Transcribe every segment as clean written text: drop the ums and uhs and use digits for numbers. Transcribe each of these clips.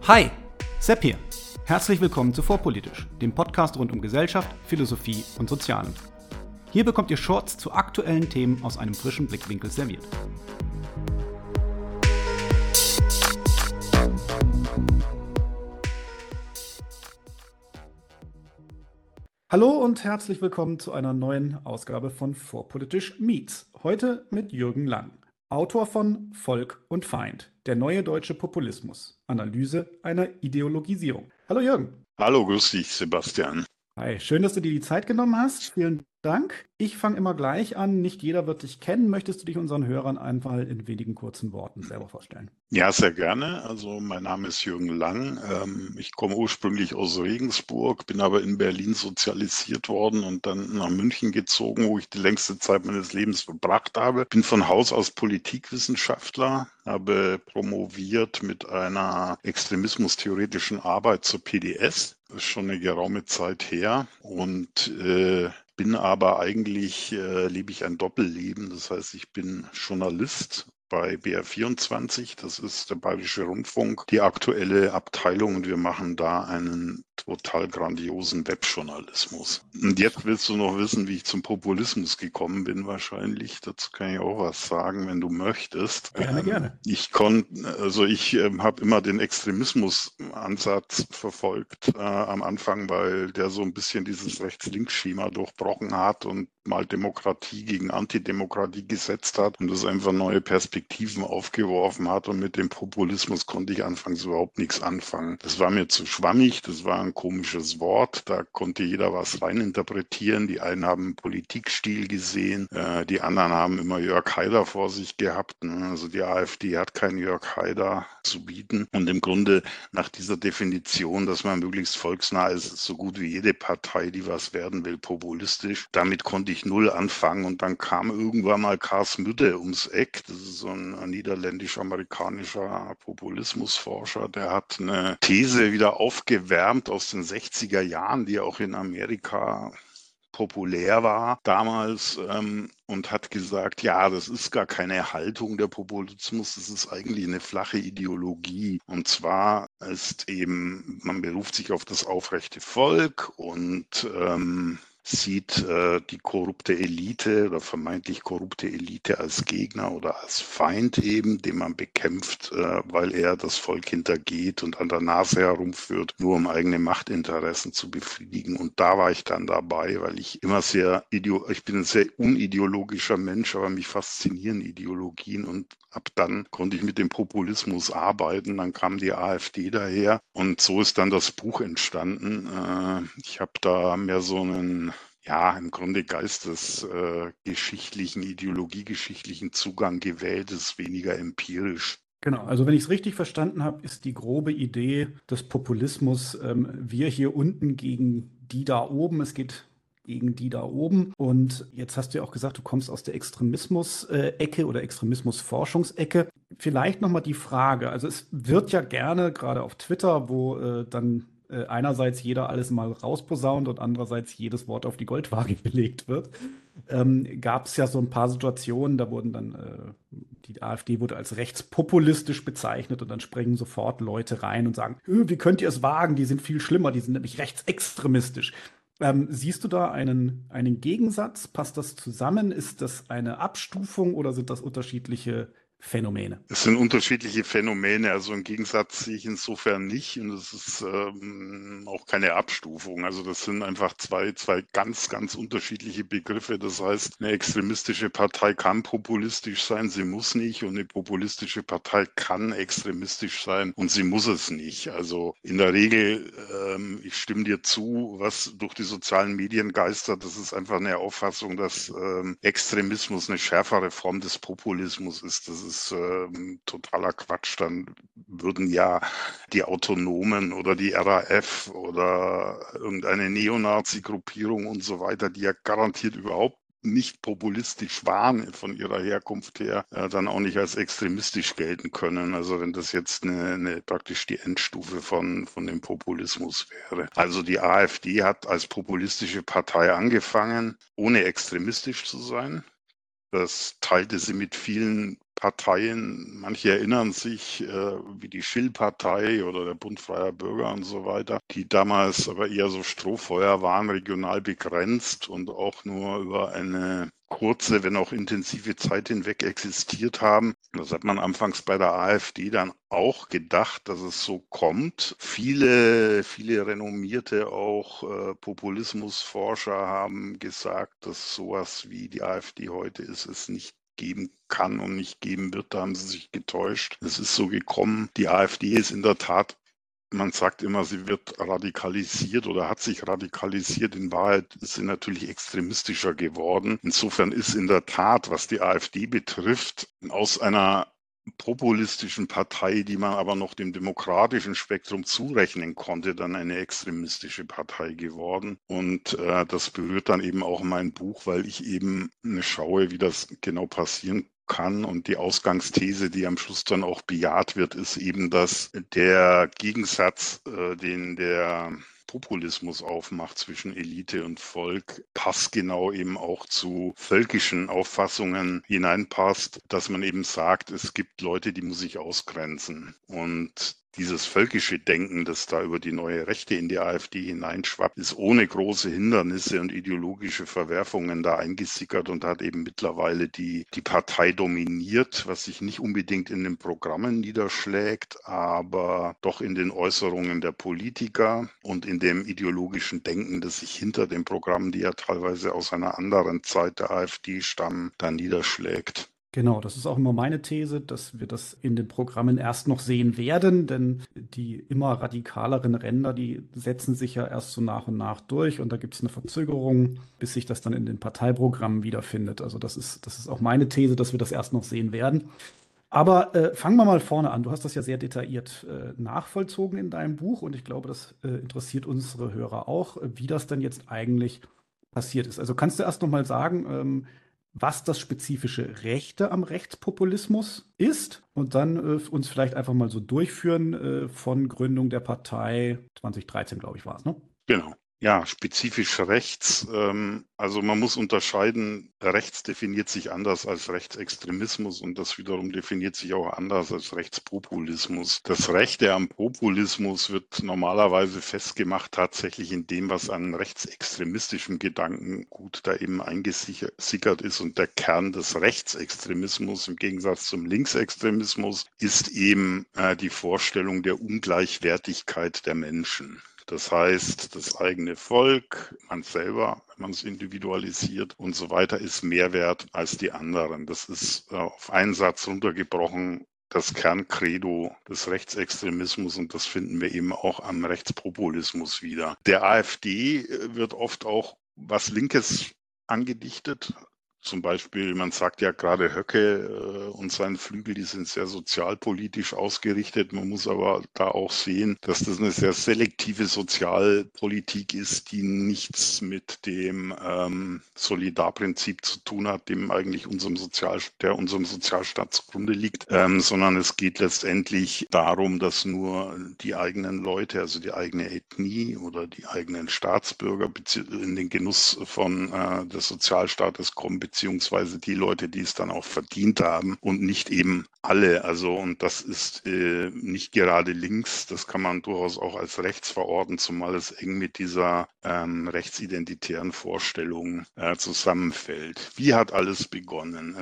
Hi, Sepp hier. Herzlich willkommen zu Vorpolitisch, dem Podcast rund um Gesellschaft, Philosophie und Sozialem. Hier bekommt ihr Shorts zu aktuellen Themen aus einem frischen Blickwinkel serviert. Hallo und herzlich willkommen zu einer neuen Ausgabe von Vorpolitisch Meets. Heute mit Jürgen Lang, Autor von Volk und Feind, der neue deutsche Populismus, Analyse einer Ideologisierung. Hallo Jürgen. Hallo, grüß dich, Sebastian. Hi, schön, dass du dir die Zeit genommen hast. Vielen Dank. Ich fange immer gleich an. Nicht jeder wird dich kennen. Möchtest du dich unseren Hörern einfach in wenigen kurzen Worten selber vorstellen? Ja, sehr gerne. Also mein Name ist Jürgen Lang. Ich komme ursprünglich aus Regensburg, bin aber in Berlin sozialisiert worden und dann nach München gezogen, wo ich die längste Zeit meines Lebens verbracht habe. Bin von Haus aus Politikwissenschaftler, habe promoviert mit einer extremismustheoretischen Arbeit zur PDS. Das ist schon eine geraume Zeit her und bin aber eigentlich, lebe ich ein Doppelleben. Das heißt, ich bin Journalist bei BR24, das ist der Bayerische Rundfunk, die aktuelle Abteilung, und wir machen da einen total grandiosen Webjournalismus. Und jetzt willst du noch wissen, wie ich zum Populismus gekommen bin wahrscheinlich. Dazu kann ich auch was sagen, wenn du möchtest. Gerne. Ich habe immer den Extremismusansatz verfolgt am Anfang, weil der so ein bisschen dieses Rechts-Links-Schema durchbrochen hat und mal Demokratie gegen Antidemokratie gesetzt hat und das einfach neue Perspektiven aufgeworfen hat, und mit dem Populismus konnte ich anfangs überhaupt nichts anfangen. Das war mir zu schwammig, das war ein komisches Wort, da konnte jeder was reininterpretieren. Die einen haben einen Politikstil gesehen, die anderen haben immer Jörg Haider vor sich gehabt. Also die AfD hat keinen Jörg Haider zu bieten, und im Grunde nach dieser Definition, dass man möglichst volksnah ist, ist so gut wie jede Partei, die was werden will, populistisch. Damit konnte ich null anfangen, und dann kam irgendwann mal Kars Müdde ums Eck. Das ist so ein niederländisch-amerikanischer Populismusforscher, der hat eine These wieder aufgewärmt aus den 60er Jahren, die auch in Amerika populär war damals, und hat gesagt, ja, das ist gar keine Haltung, der Populismus, das ist eigentlich eine flache Ideologie. Und zwar ist eben, man beruft sich auf das aufrechte Volk und sieht die korrupte Elite oder vermeintlich korrupte Elite als Gegner oder als Feind eben, den man bekämpft, weil er das Volk hintergeht und an der Nase herumführt, nur um eigene Machtinteressen zu befriedigen. Und da war ich dann dabei, weil ich immer ich bin ein sehr unideologischer Mensch, aber mich faszinieren Ideologien, und ab dann konnte ich mit dem Populismus arbeiten. Dann kam die AfD daher und so ist dann das Buch entstanden. Ich habe da mehr so einen, ja, im Grunde geistesgeschichtlichen, ideologiegeschichtlichen Zugang gewählt, ist weniger empirisch. Genau, also wenn ich es richtig verstanden habe, ist die grobe Idee des Populismus, wir hier unten gegen die da oben. Es geht gegen die da oben. Und jetzt hast du ja auch gesagt, du kommst aus der Extremismus-Ecke oder Extremismus-Forschungsecke. Vielleicht nochmal die Frage, also es wird ja gerne, gerade auf Twitter, wo dann einerseits jeder alles mal rausposaunt und andererseits jedes Wort auf die Goldwaage gelegt wird, gab es ja so ein paar Situationen, da wurden dann, die AfD wurde als rechtspopulistisch bezeichnet, und dann springen sofort Leute rein und sagen, wie könnt ihr es wagen, die sind viel schlimmer, die sind nämlich rechtsextremistisch. Siehst du da einen Gegensatz? Passt das zusammen? Ist das eine Abstufung oder sind das unterschiedliche Phänomene? Es sind unterschiedliche Phänomene, also einen Gegensatz sehe ich insofern nicht, und es ist auch keine Abstufung. Also das sind einfach zwei ganz, ganz unterschiedliche Begriffe. Das heißt, eine extremistische Partei kann populistisch sein, sie muss nicht, und eine populistische Partei kann extremistisch sein und sie muss es nicht. Also in der Regel, ich stimme dir zu, was durch die sozialen Medien geistert, das ist einfach eine Auffassung, dass Extremismus eine schärfere Form des Populismus ist. Das ist totaler Quatsch. Dann würden ja die Autonomen oder die RAF oder irgendeine Neonazi-Gruppierung und so weiter, die ja garantiert überhaupt nicht populistisch waren von ihrer Herkunft her, dann auch nicht als extremistisch gelten können. Also wenn das jetzt praktisch die Endstufe von dem Populismus wäre. Also die AfD hat als populistische Partei angefangen, ohne extremistisch zu sein. Das teilte sie mit vielen Parteien. Manche erinnern sich, wie die Schill-Partei oder der Bund Freier Bürger und so weiter, die damals aber eher so Strohfeuer waren, regional begrenzt und auch nur über eine kurze, wenn auch intensive Zeit hinweg existiert haben. Das hat man anfangs bei der AfD dann auch gedacht, dass es so kommt. Viele renommierte auch Populismusforscher haben gesagt, dass sowas wie die AfD heute ist, es nicht geben kann und nicht geben wird. Da haben sie sich getäuscht. Es ist so gekommen. Die AfD ist in der Tat, man sagt immer, sie wird radikalisiert oder hat sich radikalisiert. In Wahrheit ist sie natürlich extremistischer geworden. Insofern ist in der Tat, was die AfD betrifft, aus einer populistischen Partei, die man aber noch dem demokratischen Spektrum zurechnen konnte, dann eine extremistische Partei geworden. Und das berührt dann eben auch mein Buch, weil ich eben schaue, wie das genau passieren kann. Und die Ausgangsthese, die am Schluss dann auch bejaht wird, ist eben, dass der Gegensatz, den der Populismus aufmacht zwischen Elite und Volk, passgenau eben auch zu völkischen Auffassungen hineinpasst, dass man eben sagt, es gibt Leute, die muss ich ausgrenzen. Und dieses völkische Denken, das da über die neue Rechte in die AfD hineinschwappt, ist ohne große Hindernisse und ideologische Verwerfungen da eingesickert und hat eben mittlerweile die Partei dominiert, was sich nicht unbedingt in den Programmen niederschlägt, aber doch in den Äußerungen der Politiker und in dem ideologischen Denken, das sich hinter den Programmen, die ja teilweise aus einer anderen Zeit der AfD stammen, da niederschlägt. Genau, das ist auch immer meine These, dass wir das in den Programmen erst noch sehen werden, denn die immer radikaleren Ränder, die setzen sich ja erst so nach und nach durch und da gibt es eine Verzögerung, bis sich das dann in den Parteiprogrammen wiederfindet. Also das ist auch meine These, dass wir das erst noch sehen werden. Aber fangen wir mal vorne an. Du hast das ja sehr detailliert nachvollzogen in deinem Buch und ich glaube, das interessiert unsere Hörer auch, wie das denn jetzt eigentlich passiert ist. Also kannst du erst noch mal sagen, was das spezifische Rechte am Rechtspopulismus ist und dann uns vielleicht einfach mal so durchführen von Gründung der Partei 2013, glaube ich, war es, ne? Genau. Ja, spezifisch rechts. Also man muss unterscheiden, rechts definiert sich anders als Rechtsextremismus und das wiederum definiert sich auch anders als Rechtspopulismus. Das Rechte am Populismus wird normalerweise festgemacht tatsächlich in dem, was an rechtsextremistischem Gedankengut da eben eingesickert ist. Und der Kern des Rechtsextremismus im Gegensatz zum Linksextremismus ist eben die Vorstellung der Ungleichwertigkeit der Menschen. Das heißt, das eigene Volk, man selber, wenn man es individualisiert und so weiter, ist mehr wert als die anderen. Das ist auf einen Satz runtergebrochen das Kerncredo des Rechtsextremismus und das finden wir eben auch am Rechtspopulismus wieder. Der AfD wird oft auch was Linkes angedichtet. Zum Beispiel, man sagt ja gerade Höcke und sein Flügel, die sind sehr sozialpolitisch ausgerichtet. Man muss aber da auch sehen, dass das eine sehr selektive Sozialpolitik ist, die nichts mit dem Solidarprinzip zu tun hat, dem eigentlich unserem Sozialstaat zugrunde liegt, sondern es geht letztendlich darum, dass nur die eigenen Leute, also die eigene Ethnie oder die eigenen Staatsbürger in den Genuss von des Sozialstaates kommen, beziehungsweise die Leute, die es dann auch verdient haben und nicht eben alle. Also und das ist nicht gerade links, das kann man durchaus auch als rechts verorten, zumal es eng mit dieser rechtsidentitären Vorstellung zusammenfällt. Wie hat alles begonnen?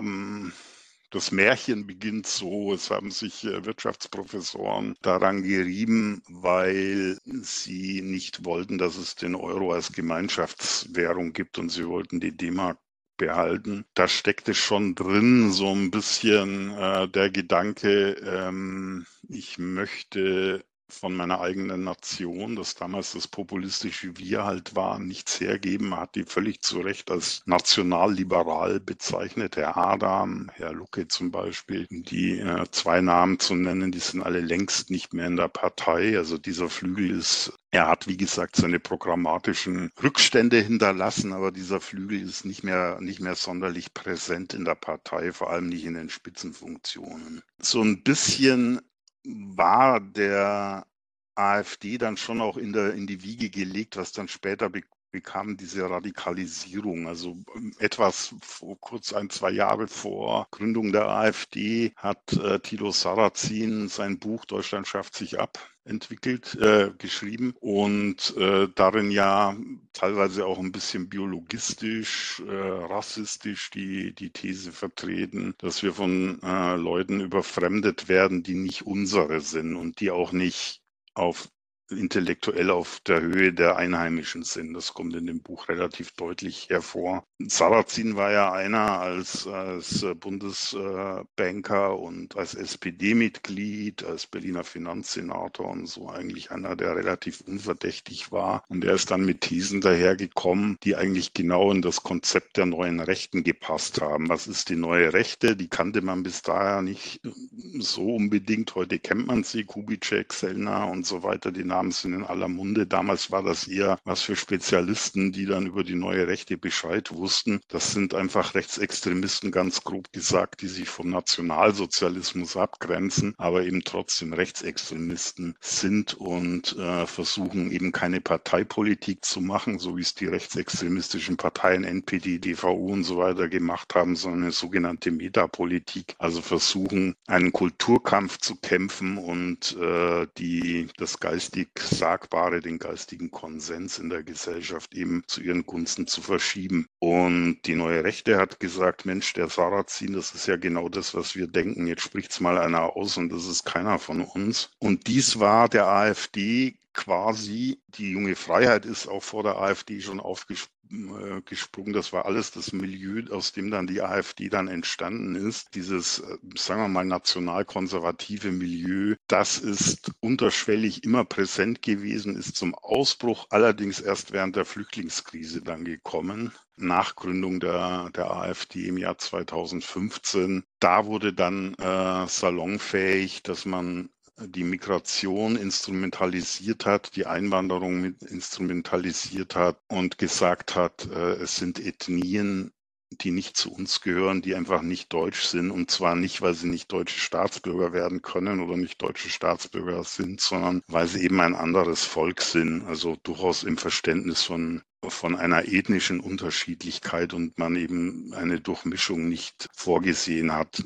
Das Märchen beginnt so, es haben sich Wirtschaftsprofessoren daran gerieben, weil sie nicht wollten, dass es den Euro als Gemeinschaftswährung gibt und sie wollten die D-Mark behalten. Da steckte schon drin so ein bisschen der Gedanke, ich möchte von meiner eigenen Nation, das damals das populistische Wir halt war, nichts hergeben. Man hat die völlig zu Recht als nationalliberal bezeichnet. Herr Adam, Herr Lucke zum Beispiel, die zwei Namen zu nennen, die sind alle längst nicht mehr in der Partei. Also dieser Flügel er hat, wie gesagt, seine programmatischen Rückstände hinterlassen, aber dieser Flügel ist nicht mehr sonderlich präsent in der Partei, vor allem nicht in den Spitzenfunktionen. So ein bisschen war der AfD dann schon auch in die Wiege gelegt, was dann später wie kam diese Radikalisierung? Also etwas kurz 1, 2 Jahre vor Gründung der AfD hat Thilo Sarrazin sein Buch Deutschland schafft sich ab geschrieben und darin ja teilweise auch ein bisschen biologistisch, rassistisch die These vertreten, dass wir von Leuten überfremdet werden, die nicht unsere sind und die auch nicht intellektuell auf der Höhe der Einheimischen sind. Das kommt in dem Buch relativ deutlich hervor. Sarrazin war ja einer als Bundesbanker und als SPD-Mitglied, als Berliner Finanzsenator und so eigentlich einer, der relativ unverdächtig war. Und er ist dann mit Thesen dahergekommen, die eigentlich genau in das Konzept der neuen Rechten gepasst haben. Was ist die neue Rechte? Die kannte man bis daher nicht so unbedingt. Heute kennt man sie, Kubitschek, Sellner und so weiter. Die Namen sind in aller Munde. Damals war das eher was für Spezialisten, die dann über die neue Rechte Bescheid wussten. Das sind einfach Rechtsextremisten, ganz grob gesagt, die sich vom Nationalsozialismus abgrenzen, aber eben trotzdem Rechtsextremisten sind und versuchen eben keine Parteipolitik zu machen, so wie es die rechtsextremistischen Parteien NPD, DVU und so weiter gemacht haben, sondern eine sogenannte Metapolitik, also versuchen, einen Kulturkampf zu kämpfen und das geistig Sagbare, den geistigen Konsens in der Gesellschaft eben zu ihren Gunsten zu verschieben. Und die neue Rechte hat gesagt, Mensch, der Sarrazin, das ist ja genau das, was wir denken. Jetzt spricht's mal einer aus und das ist keiner von uns. Und dies war der AfD quasi, die junge Freiheit ist auch vor der AfD schon aufgesprungen. Das war alles das Milieu, aus dem dann die AfD dann entstanden ist. Dieses, sagen wir mal, nationalkonservative Milieu, das ist unterschwellig immer präsent gewesen, ist zum Ausbruch allerdings erst während der Flüchtlingskrise dann gekommen. Nach Gründung der AfD im Jahr 2015. Da wurde dann salonfähig, dass man die Migration instrumentalisiert hat, die Einwanderung instrumentalisiert hat und gesagt hat, es sind Ethnien, die nicht zu uns gehören, die einfach nicht deutsch sind. Und zwar nicht, weil sie nicht deutsche Staatsbürger werden können oder nicht deutsche Staatsbürger sind, sondern weil sie eben ein anderes Volk sind. Also durchaus im Verständnis von einer ethnischen Unterschiedlichkeit und man eben eine Durchmischung nicht vorgesehen hat.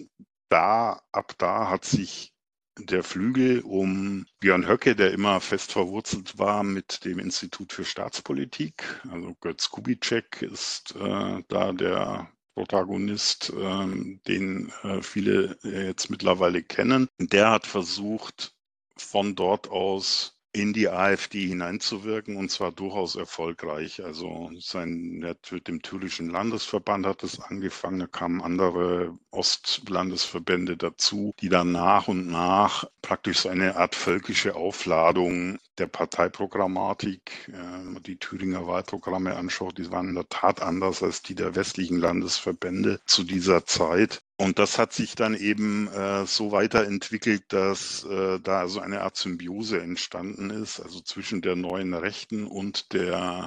Ab da hat sich der Flügel um Björn Höcke, der immer fest verwurzelt war mit dem Institut für Staatspolitik. Also Götz Kubitschek ist da der Protagonist, den viele jetzt mittlerweile kennen. Der hat versucht, von dort aus in die AfD hineinzuwirken und zwar durchaus erfolgreich. Also mit dem Thürischen Landesverband hat es angefangen, da kamen andere Ostlandesverbände dazu, die dann nach und nach praktisch so eine Art völkische Aufladung der Parteiprogrammatik, wenn man die Thüringer Wahlprogramme anschaut, die waren in der Tat anders als die der westlichen Landesverbände zu dieser Zeit. Und das hat sich dann eben so weiterentwickelt, dass da also eine Art Symbiose entstanden ist, also zwischen der neuen Rechten und der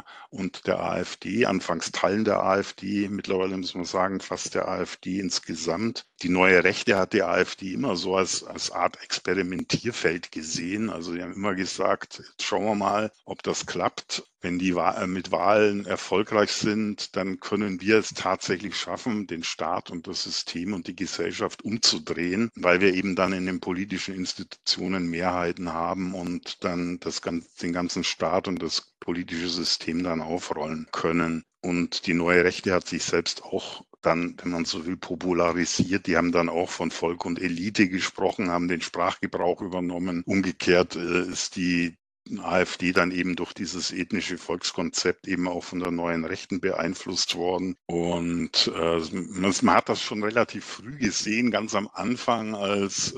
AfD, anfangs Teilen der AfD, mittlerweile muss man sagen, fast der AfD insgesamt. Die neue Rechte hat die AfD immer so als Art Experimentierfeld gesehen. Also die haben immer gesagt, jetzt schauen wir mal, ob das klappt. Wenn die mit Wahlen erfolgreich sind, dann können wir es tatsächlich schaffen, den Staat und das System und die Gesellschaft umzudrehen, weil wir eben dann in den politischen Institutionen Mehrheiten haben und dann den ganzen Staat und das politische System dann aufrollen können. Und die neue Rechte hat sich selbst auch dann, wenn man so will, popularisiert. Die haben dann auch von Volk und Elite gesprochen, haben den Sprachgebrauch übernommen. Umgekehrt ist die AfD dann eben durch dieses ethnische Volkskonzept eben auch von der neuen Rechten beeinflusst worden. Und man hat das schon relativ früh gesehen, ganz am Anfang, als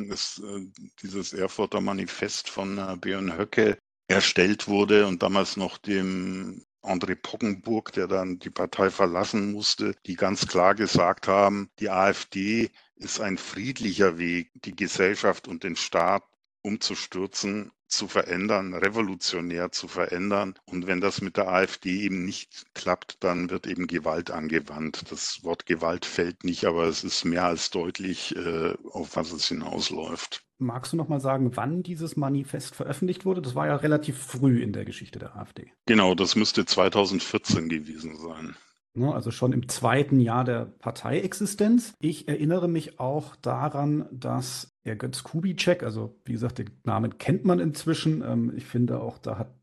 dieses Erfurter Manifest von Björn Höcke erstellt wurde und damals noch dem André Poggenburg, der dann die Partei verlassen musste, die ganz klar gesagt haben, die AfD ist ein friedlicher Weg, die Gesellschaft und den Staat umzustürzen, zu verändern, revolutionär zu verändern. Und wenn das mit der AfD eben nicht klappt, dann wird eben Gewalt angewandt. Das Wort Gewalt fällt nicht, aber es ist mehr als deutlich, auf was es hinausläuft. Magst du noch mal sagen, wann dieses Manifest veröffentlicht wurde? Das war ja relativ früh in der Geschichte der AfD. Genau, das müsste 2014 gewesen sein. Ne, also schon im zweiten Jahr der Parteiexistenz. Ich erinnere mich auch daran, dass der Götz Kubitschek, also wie gesagt, den Namen kennt man inzwischen. Ich finde auch, da hat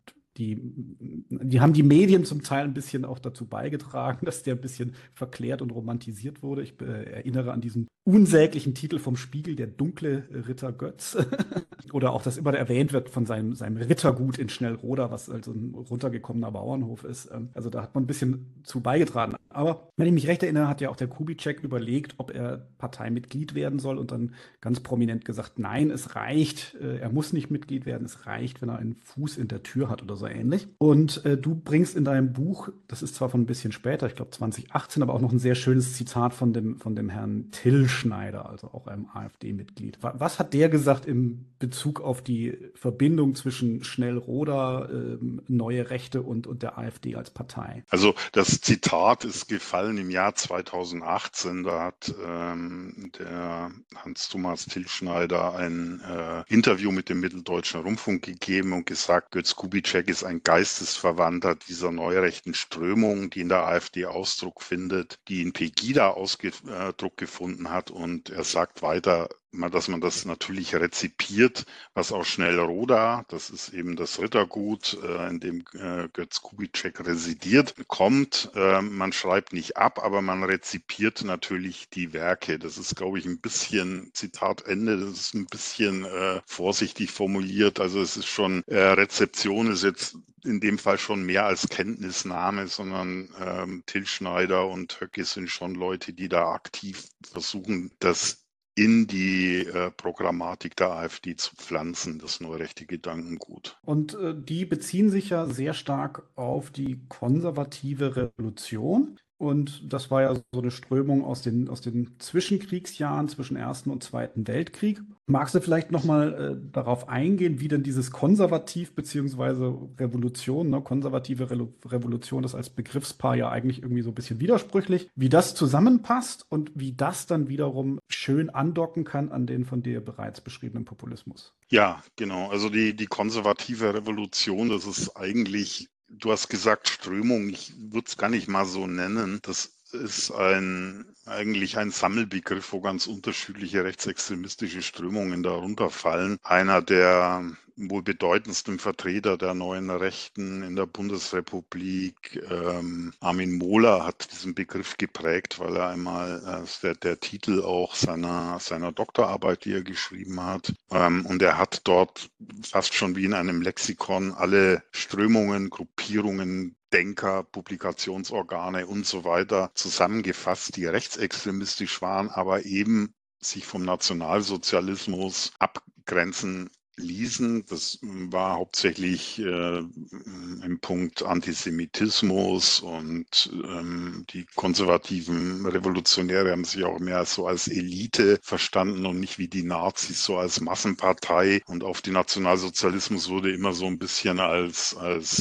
die haben die Medien zum Teil ein bisschen auch dazu beigetragen, dass der ein bisschen verklärt und romantisiert wurde. Ich erinnere an diesen unsäglichen Titel vom Spiegel, der dunkle Ritter Götz. Oder auch, dass immer erwähnt wird von seinem Rittergut in Schnellroda, was also ein runtergekommener Bauernhof ist. Also da hat man ein bisschen zu beigetragen. Aber wenn ich mich recht erinnere, hat ja auch der Kubitschek überlegt, ob er Parteimitglied werden soll und dann ganz prominent gesagt, nein, es reicht, er muss nicht Mitglied werden, es reicht, wenn er einen Fuß in der Tür hat oder so ähnlich. Und du bringst in deinem Buch, das ist zwar von ein bisschen später, ich glaube 2018, aber auch noch ein sehr schönes Zitat von dem Herrn Till Schneider, also auch einem AfD-Mitglied. Was hat der gesagt im Bezug auf die Verbindung zwischen Schnellroda, Neue Rechte und der AfD als Partei? Also das Zitat ist gefallen im Jahr 2018. Da hat der Hans-Thomas Tilschneider ein Interview mit dem Mitteldeutschen Rundfunk gegeben und gesagt, Götz Kubitschek ist ein Geistesverwandter dieser neurechten Strömung, die in der AfD Ausdruck findet, die in Pegida Ausdruck gefunden hat. Und er sagt weiter, dass man das natürlich rezipiert, was aus Schnellroda, das ist eben das Rittergut, in dem Götz Kubitschek residiert, kommt. Man schreibt nicht ab, aber man rezipiert natürlich die Werke. Das ist, glaube ich, ein bisschen, Zitat Ende, das ist ein bisschen vorsichtig formuliert. Also es ist schon, Rezeption ist jetzt in dem Fall schon mehr als Kenntnisnahme, sondern Till Schneider und Höcke sind schon Leute, die da aktiv versuchen, das in die Programmatik der AfD zu pflanzen, das neurechte Gedankengut. Und die beziehen sich ja sehr stark auf die konservative Revolution. Und das war ja so eine Strömung aus den Zwischenkriegsjahren, zwischen Ersten und Zweiten Weltkrieg. Magst du vielleicht nochmal darauf eingehen, wie denn dieses Konservativ beziehungsweise Revolution, ne, konservative Revolution ist als Begriffspaar ja eigentlich irgendwie so ein bisschen widersprüchlich, wie das zusammenpasst und wie das dann wiederum schön andocken kann an den von dir bereits beschriebenen Populismus? Ja, genau. Also die konservative Revolution, das ist eigentlich, du hast gesagt Strömung, ich würde es gar nicht mal so nennen. Das ist eigentlich ein Sammelbegriff, wo ganz unterschiedliche rechtsextremistische Strömungen darunter fallen. Einer der wohl bedeutendsten Vertreter der neuen Rechten in der Bundesrepublik, Armin Mohler, hat diesen Begriff geprägt, weil er einmal der Titel auch seiner Doktorarbeit, die er geschrieben hat. Und er hat dort fast schon wie in einem Lexikon alle Strömungen, Gruppierungen, Denker, Publikationsorgane und so weiter zusammengefasst, die rechtsextremistisch waren, aber eben sich vom Nationalsozialismus abgrenzen ließen. Das war hauptsächlich im Punkt Antisemitismus und die konservativen Revolutionäre haben sich auch mehr so als Elite verstanden und nicht wie die Nazis so als Massenpartei. Und auf den Nationalsozialismus wurde immer so ein bisschen als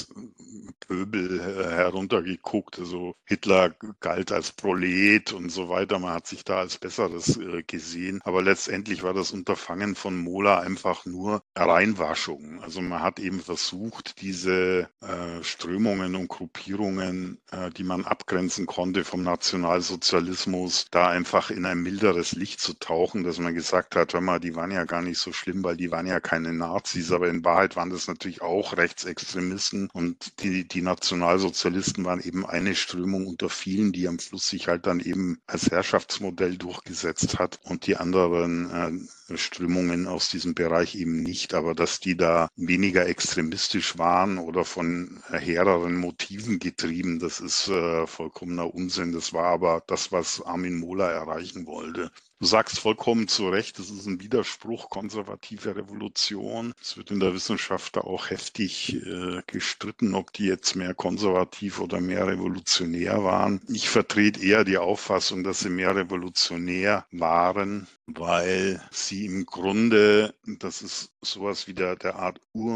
Pöbel heruntergeguckt. Also Hitler galt als Prolet und so weiter. Man hat sich da als Besseres gesehen. Aber letztendlich war das Unterfangen von Mohler einfach nur Reinwaschung. Also man hat eben versucht, diese Strömungen und Gruppierungen, die man abgrenzen konnte vom Nationalsozialismus, da einfach in ein milderes Licht zu tauchen, dass man gesagt hat, hör mal, die waren ja gar nicht so schlimm, weil die waren ja keine Nazis, aber in Wahrheit waren das natürlich auch Rechtsextremisten und die Nationalsozialisten waren eben eine Strömung unter vielen, die am Schluss sich halt dann eben als Herrschaftsmodell durchgesetzt hat und die anderen Strömungen aus diesem Bereich eben nicht, aber dass die da weniger extremistisch waren oder von hehreren Motiven getrieben, das ist vollkommener Unsinn. Das war aber das, was Armin Mohler erreichen wollte. Du sagst vollkommen zu Recht, es ist ein Widerspruch, konservative Revolution. Es wird in der Wissenschaft da auch heftig gestritten, ob die jetzt mehr konservativ oder mehr revolutionär waren. Ich vertrete eher die Auffassung, dass sie mehr revolutionär waren, weil sie im Grunde, das ist sowas wie der Art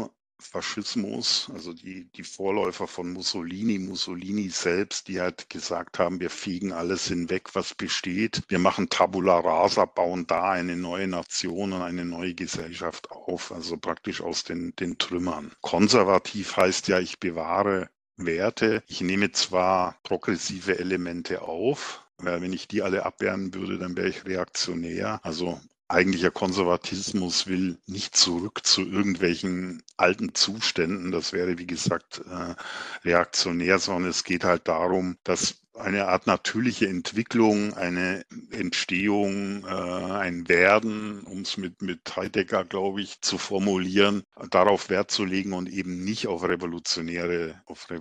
Faschismus, also die Vorläufer von Mussolini selbst, die halt gesagt haben, wir fegen alles hinweg, was besteht. Wir machen Tabula rasa, bauen da eine neue Nation und eine neue Gesellschaft auf, also praktisch aus den Trümmern. Konservativ heißt ja, ich bewahre Werte. Ich nehme zwar progressive Elemente auf, weil wenn ich die alle abwehren würde, dann wäre ich reaktionär. Also eigentlicher Konservatismus will nicht zurück zu irgendwelchen alten Zuständen. Das wäre, wie gesagt, reaktionär, sondern es geht halt darum, dass eine Art natürliche Entwicklung, eine Entstehung, ein Werden, um es mit Heidegger, glaube ich, zu formulieren, darauf Wert zu legen und eben nicht auf revolutionäre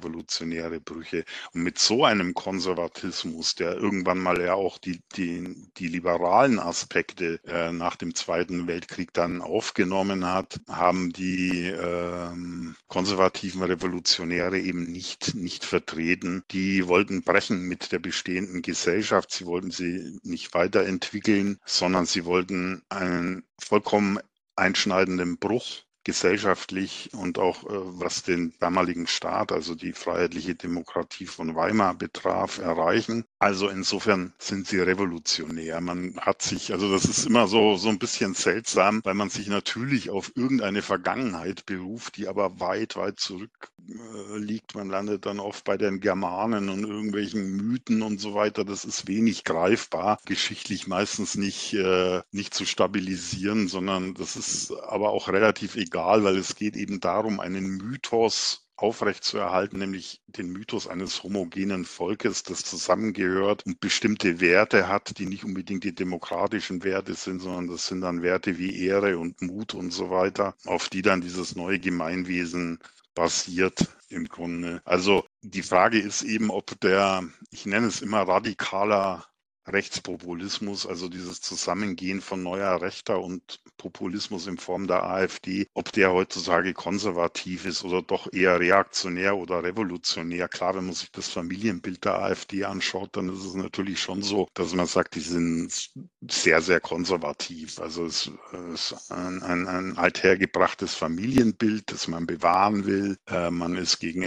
Brüche. Und mit so einem Konservatismus, der irgendwann mal ja auch die liberalen Aspekte nach dem Zweiten Weltkrieg dann aufgenommen hat, haben die konservativen Revolutionäre eben nicht vertreten. Die wollten brechen mit der bestehenden Gesellschaft. Sie wollten sie nicht weiterentwickeln, sondern sie wollten einen vollkommen einschneidenden Bruch gesellschaftlich und auch was den damaligen Staat, also die freiheitliche Demokratie von Weimar betraf, erreichen. Also insofern sind sie revolutionär. Man hat sich, also das ist immer so ein bisschen seltsam, weil man sich natürlich auf irgendeine Vergangenheit beruft, die aber weit zurück liegt. Man landet dann oft bei den Germanen und irgendwelchen Mythen und so weiter. Das ist wenig greifbar, geschichtlich meistens nicht zu stabilisieren, sondern das ist aber auch relativ egal, weil es geht eben darum, einen Mythos aufrechtzuerhalten, nämlich den Mythos eines homogenen Volkes, das zusammengehört und bestimmte Werte hat, die nicht unbedingt die demokratischen Werte sind, sondern das sind dann Werte wie Ehre und Mut und so weiter, auf die dann dieses neue Gemeinwesen basiert im Grunde. Also die Frage ist eben, ob ich nenne es immer radikaler Rechtspopulismus, also dieses Zusammengehen von neuer Rechter und Populismus in Form der AfD, ob der heutzutage konservativ ist oder doch eher reaktionär oder revolutionär. Klar, wenn man sich das Familienbild der AfD anschaut, dann ist es natürlich schon so, dass man sagt, die sind sehr, sehr konservativ. Also es ist ein althergebrachtes Familienbild, das man bewahren will. Man ist gegen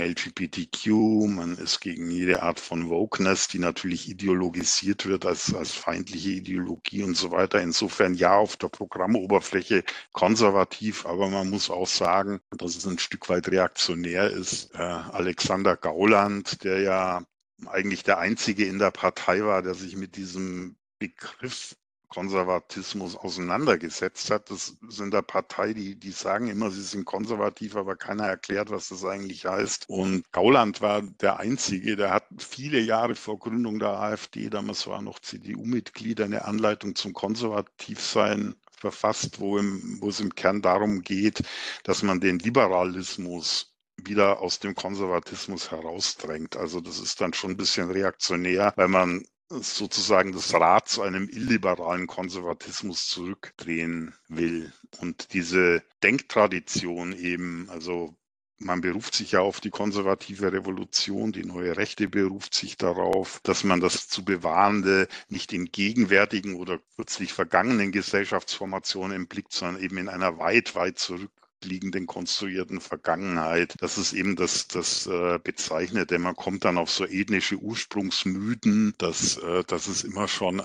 LGBTQ, man ist gegen jede Art von Wokeness, die natürlich ideologisiert wird als feindliche Ideologie und so weiter. Insofern ja, auf der Programmoberfläche konservativ, aber man muss auch sagen, dass es ein Stück weit reaktionär ist. Alexander Gauland, der ja eigentlich der Einzige in der Partei war, der sich mit diesem Begriff Konservatismus auseinandergesetzt hat. Das sind der Partei, die sagen immer, sie sind konservativ, aber keiner erklärt, was das eigentlich heißt. Und Gauland war der Einzige, der hat viele Jahre vor Gründung der AfD, damals war er noch CDU-Mitglied, eine Anleitung zum Konservativsein verfasst, wo es im Kern darum geht, dass man den Liberalismus wieder aus dem Konservatismus herausdrängt. Also das ist dann schon ein bisschen reaktionär, weil man sozusagen das Rad zu einem illiberalen Konservatismus zurückdrehen will. Und diese Denktradition eben, also man beruft sich ja auf die konservative Revolution, die neue Rechte beruft sich darauf, dass man das zu Bewahrende nicht in gegenwärtigen oder kürzlich vergangenen Gesellschaftsformationen im Blick, sondern eben in einer weit zurückliegenden konstruierten Vergangenheit. Das ist eben das Bezeichnete. Man kommt dann auf so ethnische Ursprungsmythen, dass es immer schon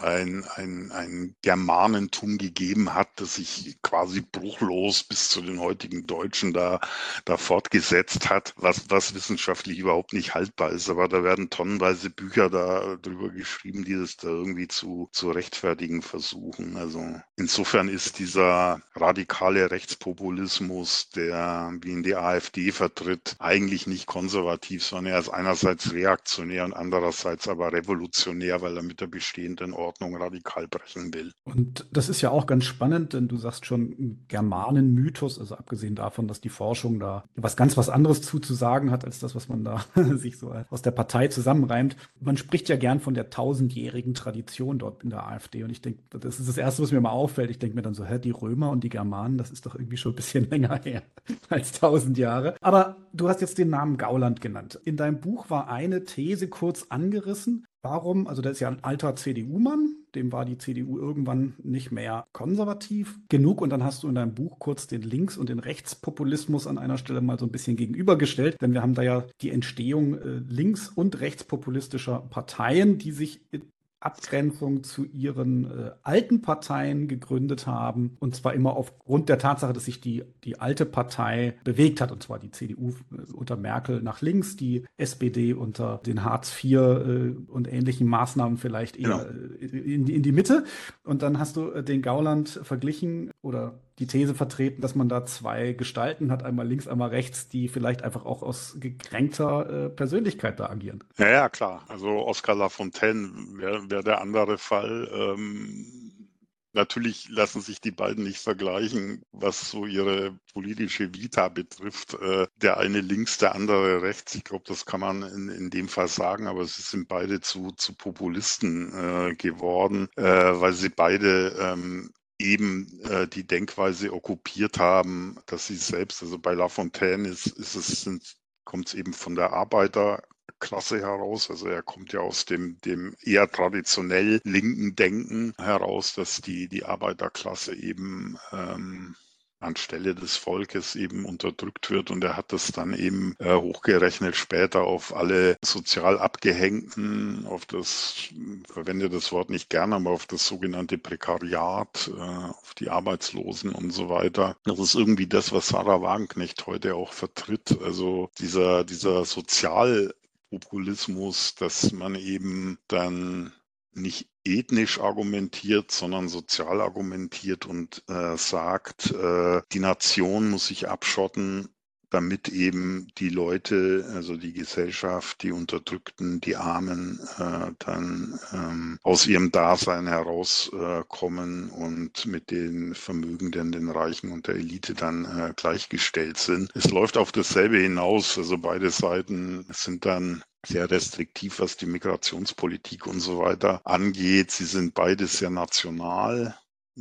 ein Germanentum gegeben hat, das sich quasi bruchlos bis zu den heutigen Deutschen da fortgesetzt hat, was wissenschaftlich überhaupt nicht haltbar ist. Aber da werden tonnenweise Bücher darüber geschrieben, die das da irgendwie zu rechtfertigen versuchen. Also insofern ist dieser radikale Rechtspopulismus Populismus, der, wie ihn die AfD vertritt, eigentlich nicht konservativ, sondern er ist einerseits reaktionär und andererseits aber revolutionär, weil er mit der bestehenden Ordnung radikal brechen will. Und das ist ja auch ganz spannend, denn du sagst schon ein Germanenmythos, also abgesehen davon, dass die Forschung da was anderes zu sagen hat, als das, was man da sich so aus der Partei zusammenreimt. Man spricht ja gern von der tausendjährigen Tradition dort in der AfD. Und ich denke, das ist das Erste, was mir mal auffällt. Ich denke mir dann so, hä, die Römer und die Germanen, das ist doch irgendwie schon ein bisschen länger her als 1000 Jahre. Aber du hast jetzt den Namen Gauland genannt. In deinem Buch war eine These kurz angerissen. Warum? Also der ist ja ein alter CDU-Mann, dem war die CDU irgendwann nicht mehr konservativ genug. Und dann hast du in deinem Buch kurz den Links- und den Rechtspopulismus an einer Stelle mal so ein bisschen gegenübergestellt. Denn wir haben da ja die Entstehung links- und rechtspopulistischer Parteien, die sich in Abgrenzung zu ihren alten Parteien gegründet haben. Und zwar immer aufgrund der Tatsache, dass sich die alte Partei bewegt hat. Und zwar die CDU unter Merkel nach links, die SPD unter den Hartz IV und ähnlichen Maßnahmen vielleicht Genau. eher in die Mitte. Und dann hast du den Gauland verglichen oder die These vertreten, dass man da zwei Gestalten hat, einmal links, einmal rechts, die vielleicht einfach auch aus gekränkter Persönlichkeit da agieren. Ja, ja, klar. Also Oscar Lafontaine wär der andere Fall. Natürlich lassen sich die beiden nicht vergleichen, was so ihre politische Vita betrifft. Der eine links, der andere rechts. Ich glaube, das kann man in dem Fall sagen, aber sie sind beide zu Populisten geworden, weil sie beide eben die Denkweise okkupiert haben, dass sie selbst, also bei Lafontaine kommt es eben von der Arbeiterklasse heraus. Also er kommt ja aus dem eher traditionell linken Denken heraus, dass die Arbeiterklasse eben anstelle des Volkes eben unterdrückt wird. Und er hat das dann eben hochgerechnet später auf alle sozial Abgehängten, verwende das Wort nicht gern, aber auf das sogenannte Prekariat, auf die Arbeitslosen und so weiter. Das ist irgendwie das, was Sarah Wagenknecht heute auch vertritt. Also dieser Sozialpopulismus, dass man eben dann nicht ethnisch argumentiert, sondern sozial argumentiert und sagt, die Nation muss sich abschotten, damit eben die Leute, also die Gesellschaft, die Unterdrückten, die Armen dann aus ihrem Dasein herauskommen und mit den Vermögenden, den Reichen und der Elite dann gleichgestellt sind. Es läuft auf dasselbe hinaus. Also beide Seiten sind dann sehr restriktiv, was die Migrationspolitik und so weiter angeht. Sie sind beide sehr national.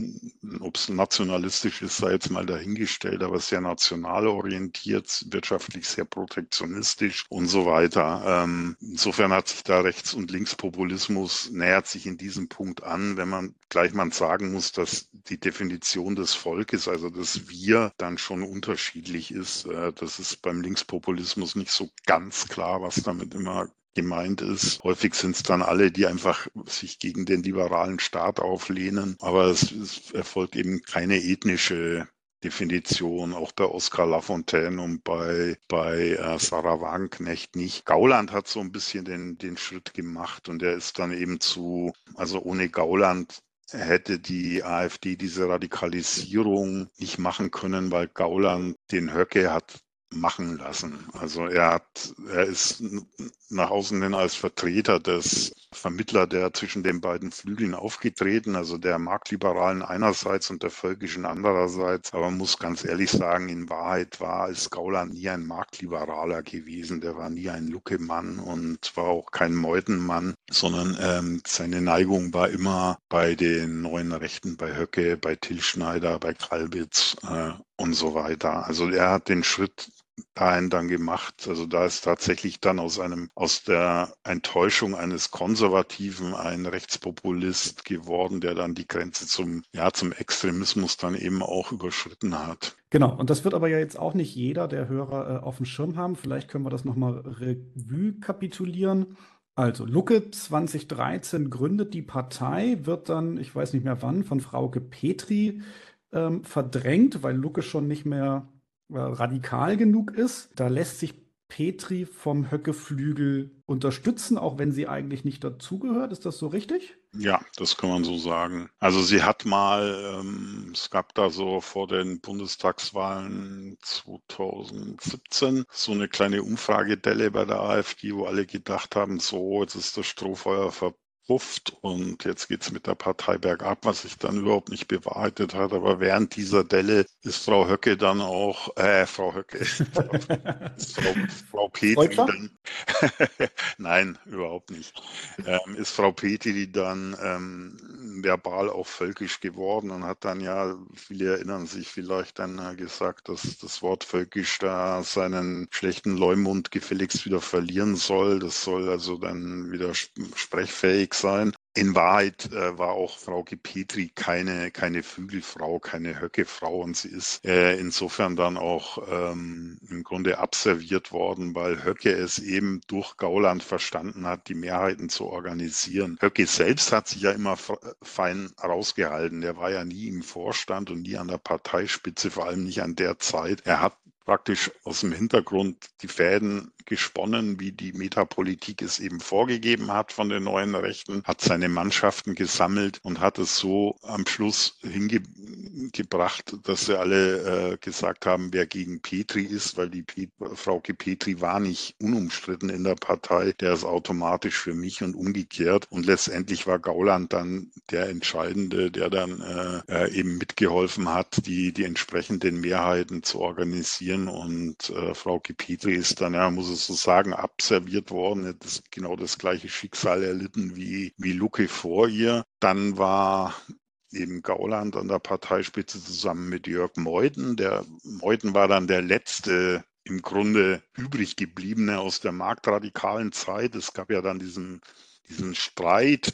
Ob es nationalistisch ist, sei jetzt mal dahingestellt, aber sehr national orientiert, wirtschaftlich sehr protektionistisch und so weiter. Insofern hat sich da Rechts- und Linkspopulismus nähert sich in diesem Punkt an, wenn man gleich mal sagen muss, dass die Definition des Volkes, also das Wir, dann schon unterschiedlich ist. Das ist beim Linkspopulismus nicht so ganz klar, was damit immer gemeint ist. Häufig sind es dann alle, die einfach sich gegen den liberalen Staat auflehnen, aber es erfolgt eben keine ethnische Definition, auch bei Oscar Lafontaine und bei Sarah Wagenknecht nicht. Gauland hat so ein bisschen den Schritt gemacht und er ist dann eben also ohne Gauland hätte die AfD diese Radikalisierung nicht machen können, weil Gauland den Höcke hat machen lassen. Also er ist nach außen hin als Vertreter des Vermittler der zwischen den beiden Flügeln aufgetreten, also der Marktliberalen einerseits und der Völkischen andererseits. Aber man muss ganz ehrlich sagen, in Wahrheit war Gauland nie ein Marktliberaler gewesen. Der war nie ein Luckemann und war auch kein Meutenmann, sondern seine Neigung war immer bei den neuen Rechten, bei Höcke, bei Till Schneider, bei Kalbitz und so weiter. Also er hat den Schritt dahin dann gemacht. Also da ist tatsächlich dann aus der Enttäuschung eines Konservativen ein Rechtspopulist geworden, der dann die Grenze zum Extremismus dann eben auch überschritten hat. Genau, und das wird aber ja jetzt auch nicht jeder der Hörer auf dem Schirm haben. Vielleicht können wir das nochmal Revue kapitulieren. Also, Lucke 2013 gründet die Partei, wird dann, ich weiß nicht mehr wann, von Frauke Petry verdrängt, weil Lucke schon nicht mehr radikal genug ist. Da lässt sich Petri vom Höcke-Flügel unterstützen, auch wenn sie eigentlich nicht dazugehört. Ist das so richtig? Ja, das kann man so sagen. Also sie hat mal, es gab da so vor den Bundestagswahlen 2017 so eine kleine Umfragedelle bei der AfD, wo alle gedacht haben, so, jetzt ist das Strohfeuer verpufft und jetzt geht's mit der Partei bergab, was sich dann überhaupt nicht bewahrheitet hat. Aber während dieser Delle ist Frau Höcke dann auch, Frau Höcke, ist Frau Petri Freudscher? dann, nein, überhaupt nicht, ist Frau Petri dann verbal auch völkisch geworden und hat dann ja, viele erinnern sich vielleicht dann gesagt, dass das Wort völkisch da seinen schlechten Leumund gefälligst wieder verlieren soll. Das soll also dann wieder sprechfähig sein. In Wahrheit war auch Frau Petri keine Flügelfrau, keine Höcke-Frau und sie ist insofern dann auch im Grunde abserviert worden, weil Höcke es eben durch Gauland verstanden hat, die Mehrheiten zu organisieren. Höcke selbst hat sich ja immer fein rausgehalten. Der war ja nie im Vorstand und nie an der Parteispitze, vor allem nicht an der Zeit. Er hat praktisch aus dem Hintergrund die Fäden gesponnen, wie die Metapolitik es eben vorgegeben hat von den neuen Rechten, hat seine Mannschaften gesammelt und hat es so am Schluss hingebracht, dass sie alle gesagt haben, wer gegen Petri ist, weil die Frauke Petri war nicht unumstritten in der Partei, der ist automatisch für mich und umgekehrt. Und letztendlich war Gauland dann der Entscheidende, der dann eben mitgeholfen hat, die entsprechenden Mehrheiten zu organisieren. Und Frauke Petri ist dann, ja, muss es so sagen, abserviert worden, hat genau das gleiche Schicksal erlitten wie Lucke vor ihr. Dann war eben Gauland an der Parteispitze zusammen mit Jörg Meuthen. Der Meuthen war dann der letzte im Grunde übrig gebliebene aus der marktradikalen Zeit. Es gab ja dann diesen Streit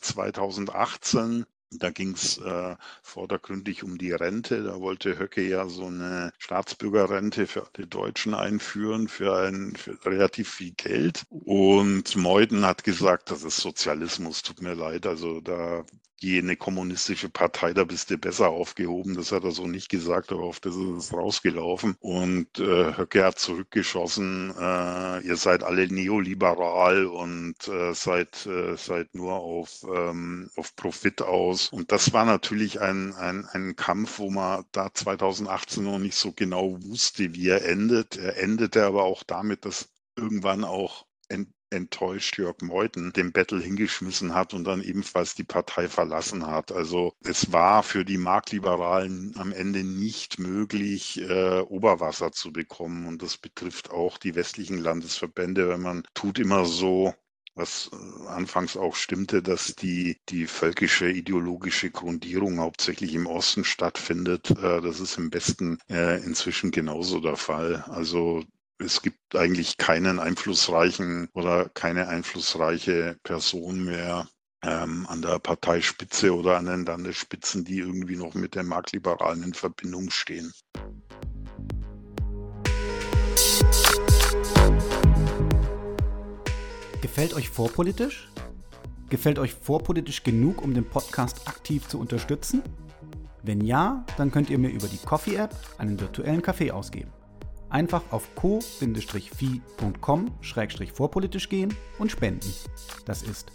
2018. Da ging es vordergründig um die Rente. Da wollte Höcke ja so eine Staatsbürgerrente für alle Deutschen einführen für relativ viel Geld. Und Meuthen hat gesagt, das ist Sozialismus, tut mir leid. Also da eine kommunistische Partei, da bist du besser aufgehoben. Das hat er so nicht gesagt, aber auf das ist es rausgelaufen. Und Höcke hat zurückgeschossen, ihr seid alle neoliberal und seid nur auf Profit aus. Und das war natürlich ein Kampf, wo man da 2018 noch nicht so genau wusste, wie er endet. Er endete aber auch damit, dass irgendwann auch enttäuscht Jörg Meuthen den Bettel hingeschmissen hat und dann ebenfalls die Partei verlassen hat. Also es war für die Marktliberalen am Ende nicht möglich, Oberwasser zu bekommen. Und das betrifft auch die westlichen Landesverbände, wenn man tut immer so, was anfangs auch stimmte, dass die völkische ideologische Grundierung hauptsächlich im Osten stattfindet. Das ist im Westen inzwischen genauso der Fall. Also es gibt eigentlich keinen einflussreichen oder keine einflussreiche Person mehr an der Parteispitze oder an den Landesspitzen, die irgendwie noch mit den Marktliberalen in Verbindung stehen. Gefällt euch vorpolitisch? Gefällt euch vorpolitisch genug, um den Podcast aktiv zu unterstützen? Wenn ja, dann könnt ihr mir über die Coffee-App einen virtuellen Kaffee ausgeben. Einfach auf ko-fi.com/vorpolitisch gehen und spenden. Das ist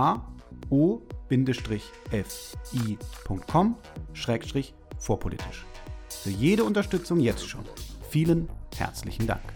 ko-fi.com/vorpolitisch. Für jede Unterstützung jetzt schon. Vielen herzlichen Dank.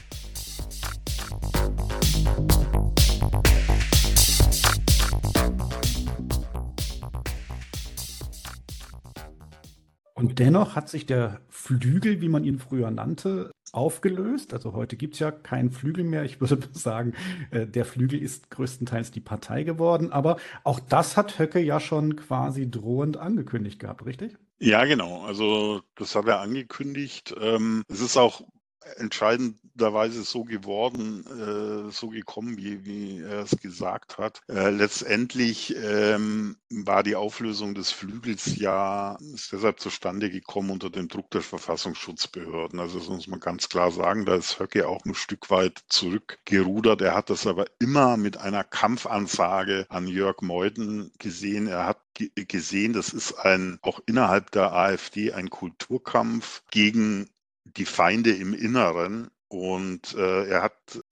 Und dennoch hat sich der Flügel, wie man ihn früher nannte, aufgelöst. Also heute gibt es ja keinen Flügel mehr. Ich würde sagen, der Flügel ist größtenteils die Partei geworden. Aber auch das hat Höcke ja schon quasi drohend angekündigt gehabt, richtig? Ja, genau. Also das hat er angekündigt. Es ist auch entscheidenderweise so geworden, so gekommen, wie er es gesagt hat. Letztendlich war die Auflösung des Flügels ist deshalb zustande gekommen unter dem Druck der Verfassungsschutzbehörden. Also das muss man ganz klar sagen, da ist Höcke auch ein Stück weit zurückgerudert. Er hat das aber immer mit einer Kampfansage an Jörg Meuthen gesehen. Er hat gesehen, das ist auch innerhalb der AfD ein Kulturkampf gegen die Feinde im Inneren. Und er hat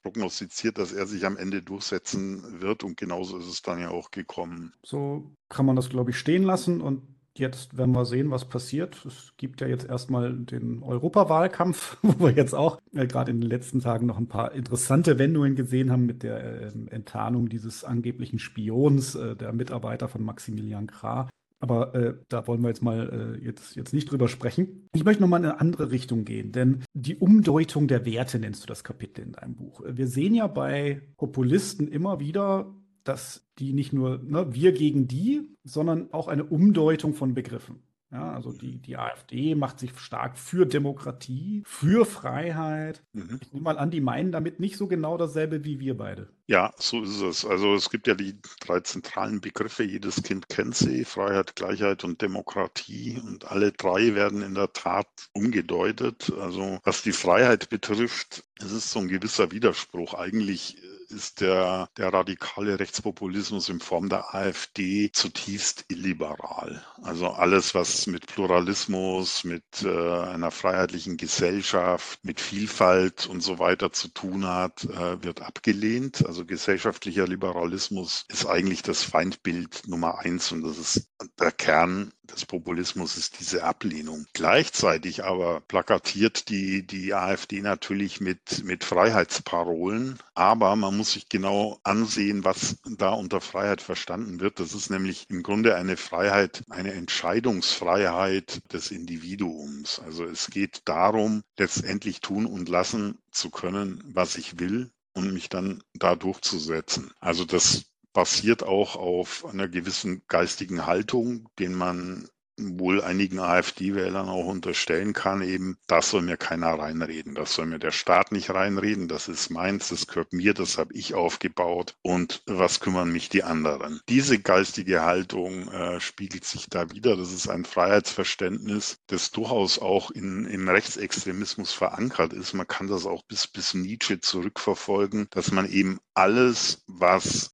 prognostiziert, dass er sich am Ende durchsetzen wird und genauso ist es dann ja auch gekommen. So kann man das, glaube ich, stehen lassen und jetzt werden wir sehen, was passiert. Es gibt ja jetzt erstmal den Europawahlkampf, wo wir jetzt auch gerade in den letzten Tagen noch ein paar interessante Wendungen gesehen haben mit der Enttarnung dieses angeblichen Spions, der Mitarbeiter von Maximilian Krah. Aber da wollen wir jetzt mal jetzt nicht drüber sprechen. Ich möchte noch mal in eine andere Richtung gehen, denn die Umdeutung der Werte nennst du das Kapitel in deinem Buch. Wir sehen ja bei Populisten immer wieder, dass die nicht nur wir gegen die, sondern auch eine Umdeutung von Begriffen. Ja, also die AfD macht sich stark für Demokratie, für Freiheit. Mhm. Ich nehme mal an, die meinen damit nicht so genau dasselbe wie wir beide. Ja, so ist es. Also es gibt ja die 3 zentralen Begriffe, jedes Kind kennt sie, Freiheit, Gleichheit und Demokratie. Und alle 3 werden in der Tat umgedeutet. Also was die Freiheit betrifft, es ist so ein gewisser Widerspruch. Eigentlich ist der radikale Rechtspopulismus in Form der AfD zutiefst illiberal. Also alles, was mit Pluralismus, mit einer freiheitlichen Gesellschaft, mit Vielfalt und so weiter zu tun hat, wird abgelehnt. Also gesellschaftlicher Liberalismus ist eigentlich das Feindbild Nummer 1 und das ist der Kern des Populismus, ist diese Ablehnung. Gleichzeitig aber plakatiert die AfD natürlich mit Freiheitsparolen, aber man muss sich genau ansehen, was da unter Freiheit verstanden wird. Das ist nämlich im Grunde eine Freiheit, eine Entscheidungsfreiheit des Individuums. Also es geht darum, letztendlich tun und lassen zu können, was ich will und mich dann da durchzusetzen. Also das basiert auch auf einer gewissen geistigen Haltung, den man wohl einigen AfD-Wählern auch unterstellen kann, eben, das soll mir keiner reinreden, das soll mir der Staat nicht reinreden, das ist meins, das gehört mir, das habe ich aufgebaut und was kümmern mich die anderen. Diese geistige Haltung spiegelt sich da wieder, das ist ein Freiheitsverständnis, das durchaus auch im Rechtsextremismus verankert ist. Man kann das auch bis Nietzsche zurückverfolgen, dass man eben alles, was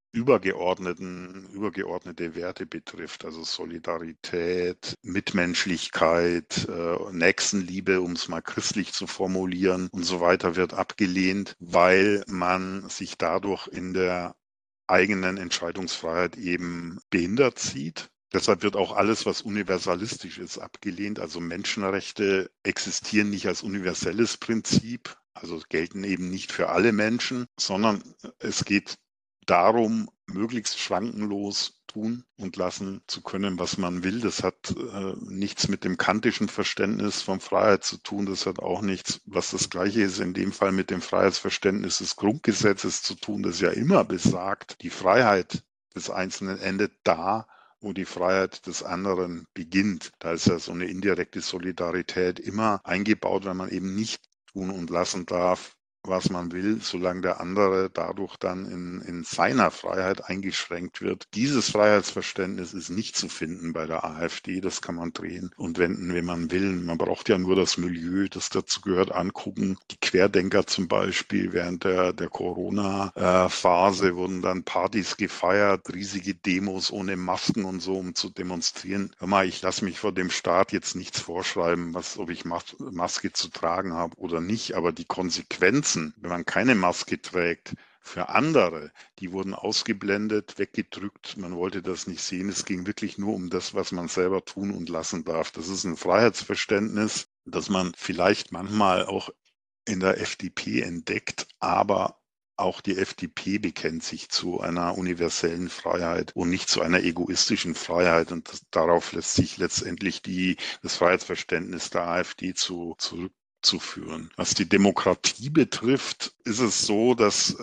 übergeordnete Werte betrifft, also Solidarität, Mitmenschlichkeit, Nächstenliebe, um es mal christlich zu formulieren und so weiter, wird abgelehnt, weil man sich dadurch in der eigenen Entscheidungsfreiheit eben behindert sieht. Deshalb wird auch alles, was universalistisch ist, abgelehnt. Also Menschenrechte existieren nicht als universelles Prinzip, also gelten eben nicht für alle Menschen, sondern es geht darum, möglichst schrankenlos tun und lassen zu können, was man will. Das hat nichts mit dem kantischen Verständnis von Freiheit zu tun. Das hat auch nichts, was das Gleiche ist, in dem Fall mit dem Freiheitsverständnis des Grundgesetzes zu tun, das ja immer besagt, die Freiheit des Einzelnen endet da, wo die Freiheit des anderen beginnt. Da ist ja so eine indirekte Solidarität immer eingebaut, wenn man eben nicht tun und lassen darf, was man will, solange der andere dadurch dann in seiner Freiheit eingeschränkt wird. Dieses Freiheitsverständnis ist nicht zu finden bei der AfD. Das kann man drehen und wenden, wenn man will. Man braucht ja nur das Milieu, das dazu gehört, angucken. Die Querdenker zum Beispiel während der Corona-Phase wurden dann Partys gefeiert, riesige Demos ohne Masken und so, um zu demonstrieren. Hör mal, ich lasse mich vor dem Staat jetzt nichts vorschreiben, ob ich Maske zu tragen habe oder nicht, aber die Konsequenzen, wenn man keine Maske trägt, für andere, die wurden ausgeblendet, weggedrückt. Man wollte das nicht sehen. Es ging wirklich nur um das, was man selber tun und lassen darf. Das ist ein Freiheitsverständnis, das man vielleicht manchmal auch in der FDP entdeckt, aber auch die FDP bekennt sich zu einer universellen Freiheit und nicht zu einer egoistischen Freiheit. Und darauf lässt sich letztendlich das Freiheitsverständnis der AfD zurückführen. Was die Demokratie betrifft, ist es so, dass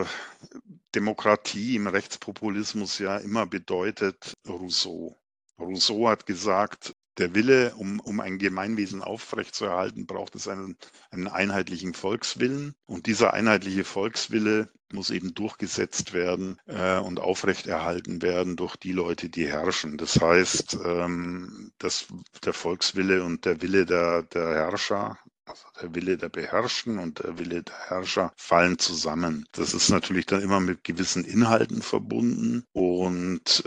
Demokratie im Rechtspopulismus ja immer bedeutet Rousseau. Rousseau hat gesagt, der Wille, um ein Gemeinwesen aufrechtzuerhalten, braucht es einen einheitlichen Volkswillen. Und dieser einheitliche Volkswille muss eben durchgesetzt werden und aufrechterhalten werden durch die Leute, die herrschen. Das heißt, der Volkswille und der Wille der Herrscher, Also der Wille der Beherrschten und der Wille der Herrscher fallen zusammen. Das ist natürlich dann immer mit gewissen Inhalten verbunden und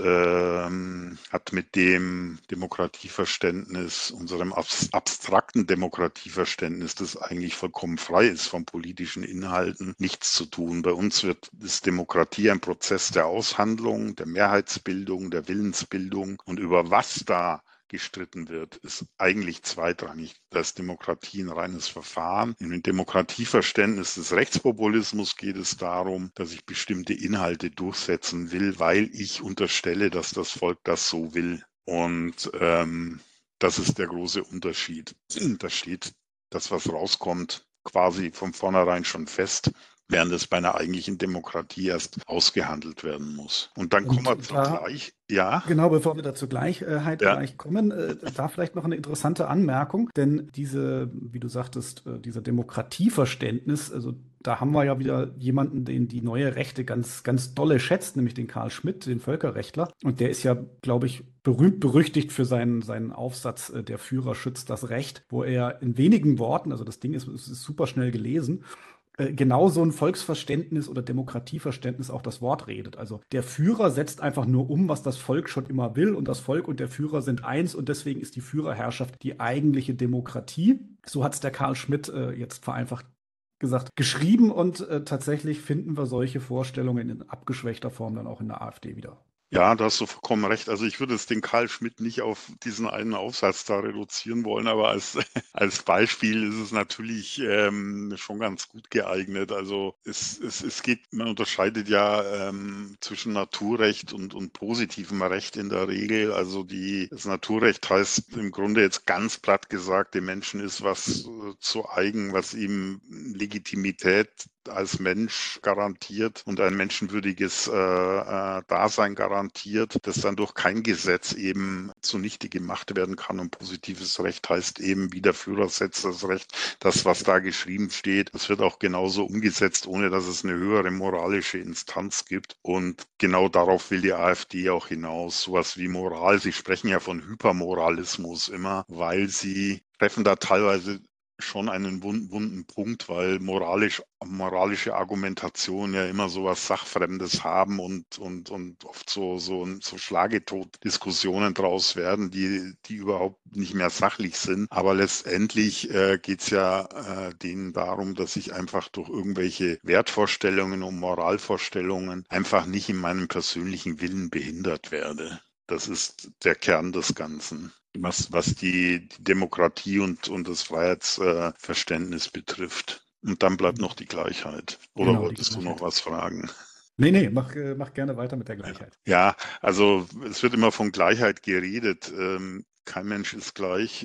hat mit dem Demokratieverständnis, unserem abstrakten Demokratieverständnis, das eigentlich vollkommen frei ist von politischen Inhalten, nichts zu tun. Bei uns ist Demokratie ein Prozess der Aushandlung, der Mehrheitsbildung, der Willensbildung, und über was da gestritten wird, ist eigentlich zweitrangig. Da ist Demokratie ein reines Verfahren. Im Demokratieverständnis des Rechtspopulismus geht es darum, dass ich bestimmte Inhalte durchsetzen will, weil ich unterstelle, dass das Volk das so will. Und das ist der große Unterschied. Da steht das, was rauskommt, quasi von vornherein schon fest, während es bei einer eigentlichen Demokratie erst ausgehandelt werden muss. Und dann kommen wir Und zur da Gleich... Ja, Genau, bevor wir da zur Gleichheit ja. gleich kommen, da vielleicht noch eine interessante Anmerkung, denn wie du sagtest, dieser Demokratieverständnis, also da haben wir ja wieder jemanden, den die neue Rechte ganz, ganz dolle schätzt, nämlich den Karl Schmitt, den Völkerrechtler. Und der ist ja, glaube ich, berühmt berüchtigt für seinen Aufsatz, Der Führer schützt das Recht, wo er in wenigen Worten, also das Ding ist super schnell gelesen, genau so ein Volksverständnis oder Demokratieverständnis auch das Wort redet. Also der Führer setzt einfach nur um, was das Volk schon immer will, und das Volk und der Führer sind eins, und deswegen ist die Führerherrschaft die eigentliche Demokratie. So hat es der Karl Schmitt jetzt vereinfacht gesagt geschrieben, und tatsächlich finden wir solche Vorstellungen in abgeschwächter Form dann auch in der AfD wieder. Ja, da hast du vollkommen recht. Also ich würde es den Karl Schmitt nicht auf diesen einen Aufsatz da reduzieren wollen, aber als Beispiel ist es natürlich schon ganz gut geeignet. Also es geht, man unterscheidet ja zwischen Naturrecht und positivem Recht in der Regel. Also das Naturrecht heißt im Grunde jetzt ganz platt gesagt, dem Menschen ist was zu eigen, was ihm Legitimität als Mensch garantiert und ein menschenwürdiges Dasein garantiert, das dann durch kein Gesetz eben zunichte gemacht werden kann. Und positives Recht heißt eben, wie der Führer setzt das Recht, das, was da geschrieben steht, das wird auch genauso umgesetzt, ohne dass es eine höhere moralische Instanz gibt. Und genau darauf will die AfD auch hinaus. Sowas wie Moral. Sie sprechen ja von Hypermoralismus immer, weil sie treffen da teilweise schon einen wunden Punkt, weil moralische Argumentation ja immer so was Sachfremdes haben und oft so Schlagetod-Diskussionen draus werden, die überhaupt nicht mehr sachlich sind. Aber letztendlich geht es ja denen darum, dass ich einfach durch irgendwelche Wertvorstellungen und Moralvorstellungen einfach nicht in meinem persönlichen Willen behindert werde. Das ist der Kern des Ganzen, was die Demokratie und das Freiheitsverständnis betrifft. Und dann bleibt noch die Gleichheit. Oder Genau, die wolltest du noch Gleichheit. was fragen? Nee, mach gerne weiter mit der Gleichheit. Ja, also es wird immer von Gleichheit geredet. Kein Mensch ist gleich.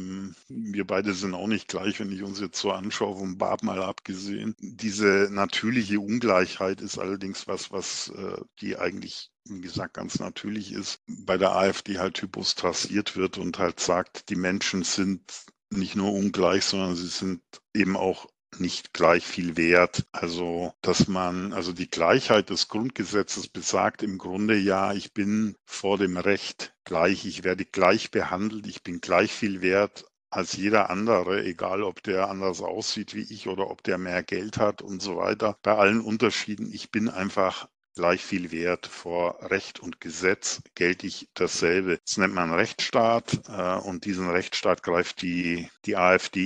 Wir beide sind auch nicht gleich, wenn ich uns jetzt so anschaue, vom Bart mal abgesehen. Diese natürliche Ungleichheit ist allerdings was die eigentlich, wie gesagt, ganz natürlich ist, bei der AfD halt hypostrasiert wird und halt sagt, die Menschen sind nicht nur ungleich, sondern sie sind eben auch nicht gleich viel wert. Also die Gleichheit des Grundgesetzes besagt im Grunde, ja, ich bin vor dem Recht gleich, ich werde gleich behandelt, ich bin gleich viel wert als jeder andere, egal ob der anders aussieht wie ich oder ob der mehr Geld hat und so weiter. Bei allen Unterschieden, ich bin einfach gleich viel wert. Vor Recht und Gesetz gelte ich dasselbe. Das nennt man Rechtsstaat und diesen Rechtsstaat greift die AfD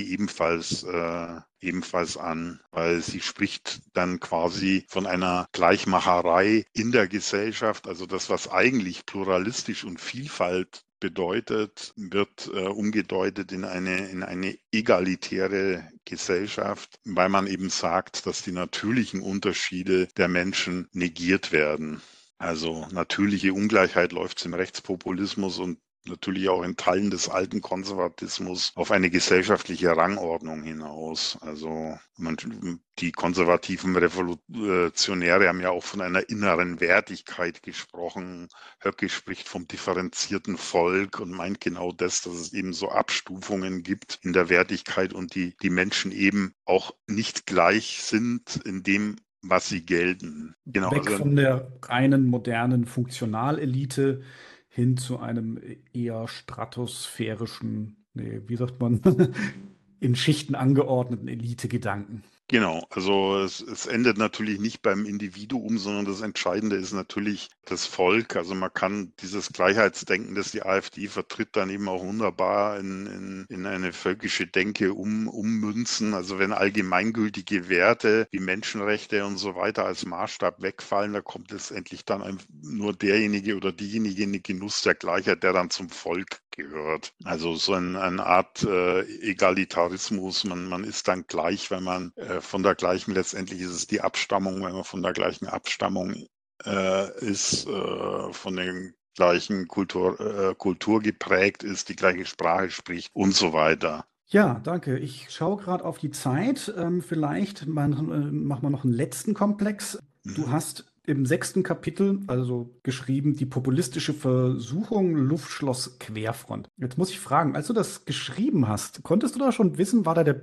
ebenfalls an, weil sie spricht dann quasi von einer Gleichmacherei in der Gesellschaft. Also das, was eigentlich pluralistisch und Vielfalt bedeutet, wird umgedeutet in eine egalitäre Gesellschaft, weil man eben sagt, dass die natürlichen Unterschiede der Menschen negiert werden. Also natürliche Ungleichheit läuft im Rechtspopulismus und natürlich auch in Teilen des alten Konservatismus auf eine gesellschaftliche Rangordnung hinaus. Also die konservativen Revolutionäre haben ja auch von einer inneren Wertigkeit gesprochen. Höcke spricht vom differenzierten Volk und meint genau das, dass es eben so Abstufungen gibt in der Wertigkeit und die Menschen eben auch nicht gleich sind in dem, was sie gelten. Genau, Weg also von der reinen modernen Funktionalelite hin zu einem eher stratosphärischen, nee, wie sagt man? in Schichten angeordneten Elite-Gedanken. Genau, also es endet natürlich nicht beim Individuum, sondern das Entscheidende ist natürlich das Volk. Also man kann dieses Gleichheitsdenken, das die AfD vertritt, dann eben auch wunderbar in eine völkische Denke ummünzen. Also wenn allgemeingültige Werte wie Menschenrechte und so weiter als Maßstab wegfallen, da kommt letztendlich dann nur derjenige oder diejenige in den Genuss der Gleichheit, der dann zum Volk gehört. Also so eine Art Egalitarismus, man ist dann gleich, wenn man von der gleichen, letztendlich ist es die Abstammung, wenn man von der gleichen Abstammung ist, von den gleichen Kultur geprägt ist, die gleiche Sprache spricht und so weiter. Ja, danke. Ich schaue gerade auf die Zeit. Vielleicht machen wir noch einen letzten Komplex. Du Mhm. hast im 6. Kapitel, also geschrieben, die populistische Versuchung Luftschloss Querfront. Jetzt muss ich fragen, als du das geschrieben hast, konntest du da schon wissen, war da der